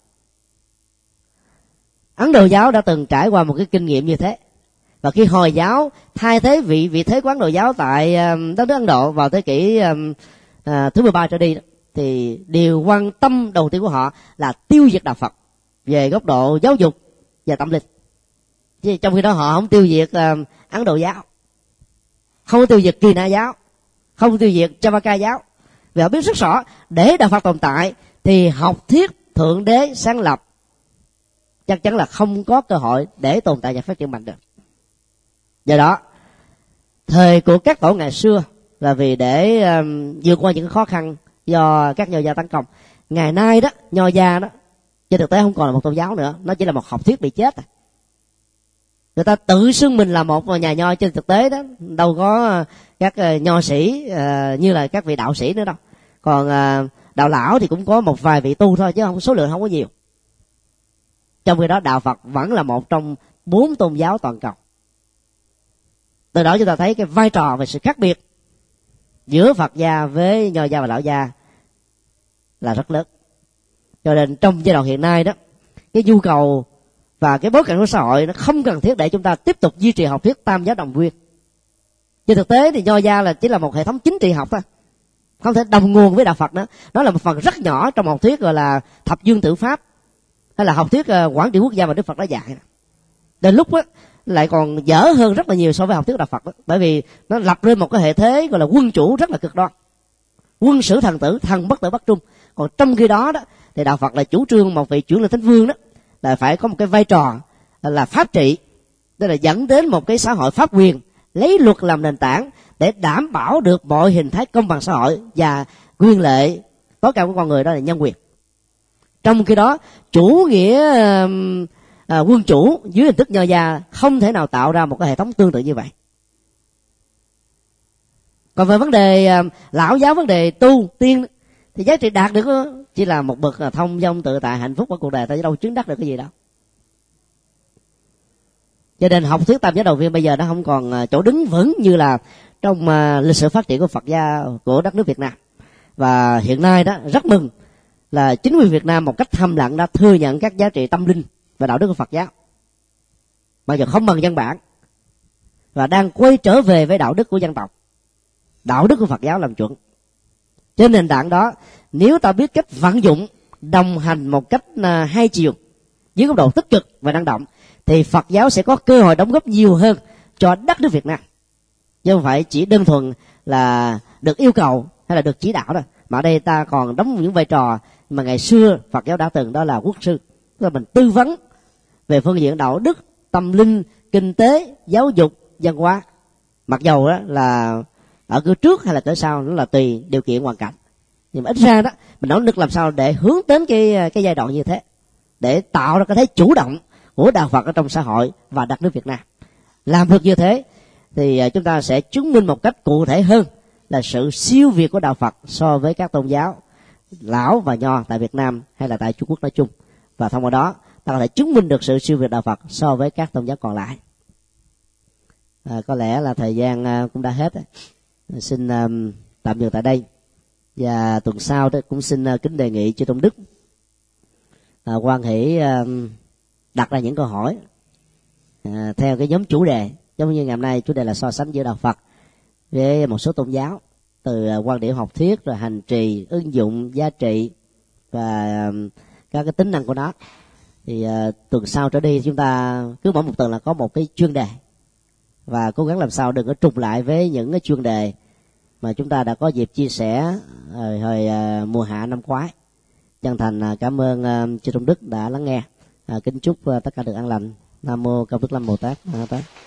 Ấn Độ giáo đã từng trải qua một cái kinh nghiệm như thế, và khi Hồi giáo thay thế vị thế của Ấn Độ giáo tại đất nước Ấn Độ vào thế kỷ thứ 13 trở đi, thì điều quan tâm đầu tiên của họ là tiêu diệt đạo Phật về góc độ giáo dục và tâm linh. Chứ trong khi đó họ không tiêu diệt Ấn Độ giáo, không tiêu diệt Kỳ Na giáo, không tiêu diệt Chavaka giáo, vì họ biết rất rõ để đạo Phật tồn tại thì học thuyết thượng đế sáng lập chắc chắn là không có cơ hội để tồn tại và phát triển mạnh được. Do đó thời của các tổ ngày xưa là vì để vượt qua những khó khăn do các nho gia tấn công. Ngày nay đó, nho gia đó trên thực tế không còn là một tôn giáo nữa, nó chỉ là một học thuyết bị chết. Người ta tự xưng mình là một nhà nho, trên thực tế đó đâu có các nho sĩ như là các vị đạo sĩ nữa đâu. Còn đạo lão thì cũng có một vài vị tu thôi, chứ không, số lượng không có nhiều. Trong khi đó đạo Phật vẫn là một trong 4 tôn giáo toàn cầu. Từ đó chúng ta thấy cái vai trò và sự khác biệt giữa Phật gia với nho gia và lão gia là rất lớn. Cho nên trong giai đoạn hiện nay đó, cái nhu cầu và cái bối cảnh của xã hội nó không cần thiết để chúng ta tiếp tục duy trì học thuyết tam giáo đồng nguyên. Trên thực tế thì nho gia là chỉ là một hệ thống chính trị học thôi, không thể đồng nguồn với đạo Phật nữa. Nó là một phần rất nhỏ trong học thuyết gọi là thập dương tự pháp, hay là học thuyết quản trị quốc gia mà Đức Phật đã dạy. Đến lúc á lại còn dở hơn rất là nhiều so với học thuyết đạo Phật đó, bởi vì nó lập lên một cái hệ thế gọi là quân chủ rất là cực đoan, quân sử thần tử, thần bất tử bất trung. Còn trong khi đó thì đạo Phật là chủ trương một vị chuyển lên thánh vương đó là phải có một cái vai trò là pháp trị, tức là dẫn đến một cái xã hội pháp quyền, lấy luật làm nền tảng để đảm bảo được mọi hình thái công bằng xã hội và quyền lệ tối cao của con người, đó là nhân quyền. Trong khi đó chủ nghĩa quân chủ dưới hình thức nho gia không thể nào tạo ra một cái hệ thống tương tự như vậy. Còn về vấn đề lão giáo, vấn đề tu tiên thì giá trị đạt được chỉ là một bậc thông dong tự tại hạnh phúc ở cuộc đời ta, chứ đâu chứng đắc được cái gì đâu. Cho nên học thuyết tam giáo đầu viên bây giờ nó không còn chỗ đứng vững như là trong lịch sử phát triển của Phật gia của đất nước Việt Nam. Và hiện nay đó rất mừng là chính quyền Việt Nam một cách thầm lặng đã thừa nhận các giá trị tâm linh và đạo đức của Phật giáo, mà giờ không bằng văn bản, và đang quay trở về với đạo đức của dân tộc, đạo đức của Phật giáo làm chuẩn. Trên nền tảng đó, nếu ta biết cách vận dụng, đồng hành một cách hai chiều dưới góc độ tích cực và năng động, thì Phật giáo sẽ có cơ hội đóng góp nhiều hơn cho đất nước Việt Nam, chứ không phải chỉ đơn thuần là được yêu cầu hay là được chỉ đạo đâu. Mà ở đây ta còn đóng những vai trò mà ngày xưa Phật giáo đã từng, đó là quốc sư, tức là mình tư vấn về phương diện đạo đức, tâm linh, kinh tế, giáo dục, văn hóa. Mặc dầu đó là ở cửa trước hay là cửa sau, nó là tùy điều kiện hoàn cảnh, nhưng mà ít ra đó mình nỗ lực làm sao để hướng đến cái giai đoạn như thế, để tạo ra cái thế chủ động của đạo Phật ở trong xã hội và đất nước Việt Nam. Làm được như thế thì chúng ta sẽ chứng minh một cách cụ thể hơn là sự siêu việt của đạo Phật so với các tôn giáo lão và nho tại Việt Nam hay là tại Trung Quốc nói chung, và thông qua đó ta có thể chứng minh được sự siêu việt đạo Phật so với các tôn giáo còn lại. Có lẽ là thời gian cũng đã hết. Xin tạm dừng tại đây, và tuần sau đó cũng xin kính đề nghị chư tôn đức hoan hỷ đặt ra những câu hỏi theo cái nhóm chủ đề, giống như ngày hôm nay chủ đề là so sánh giữa đạo Phật với một số tôn giáo. từ quan điểm học thuyết, rồi hành trì, ứng dụng, giá trị và các cái tính năng của nó. Thì tuần sau trở đi chúng ta cứ mỗi một tuần là có một cái chuyên đề, và cố gắng làm sao đừng có trùng lại với những cái chuyên đề mà chúng ta đã có dịp chia sẻ hồi mùa hạ năm ngoái. Chân thành cảm ơn chư Tôn Đức đã lắng nghe. Kính chúc tất cả được an lành. Nam mô Công Đức Lâm Bồ Tát.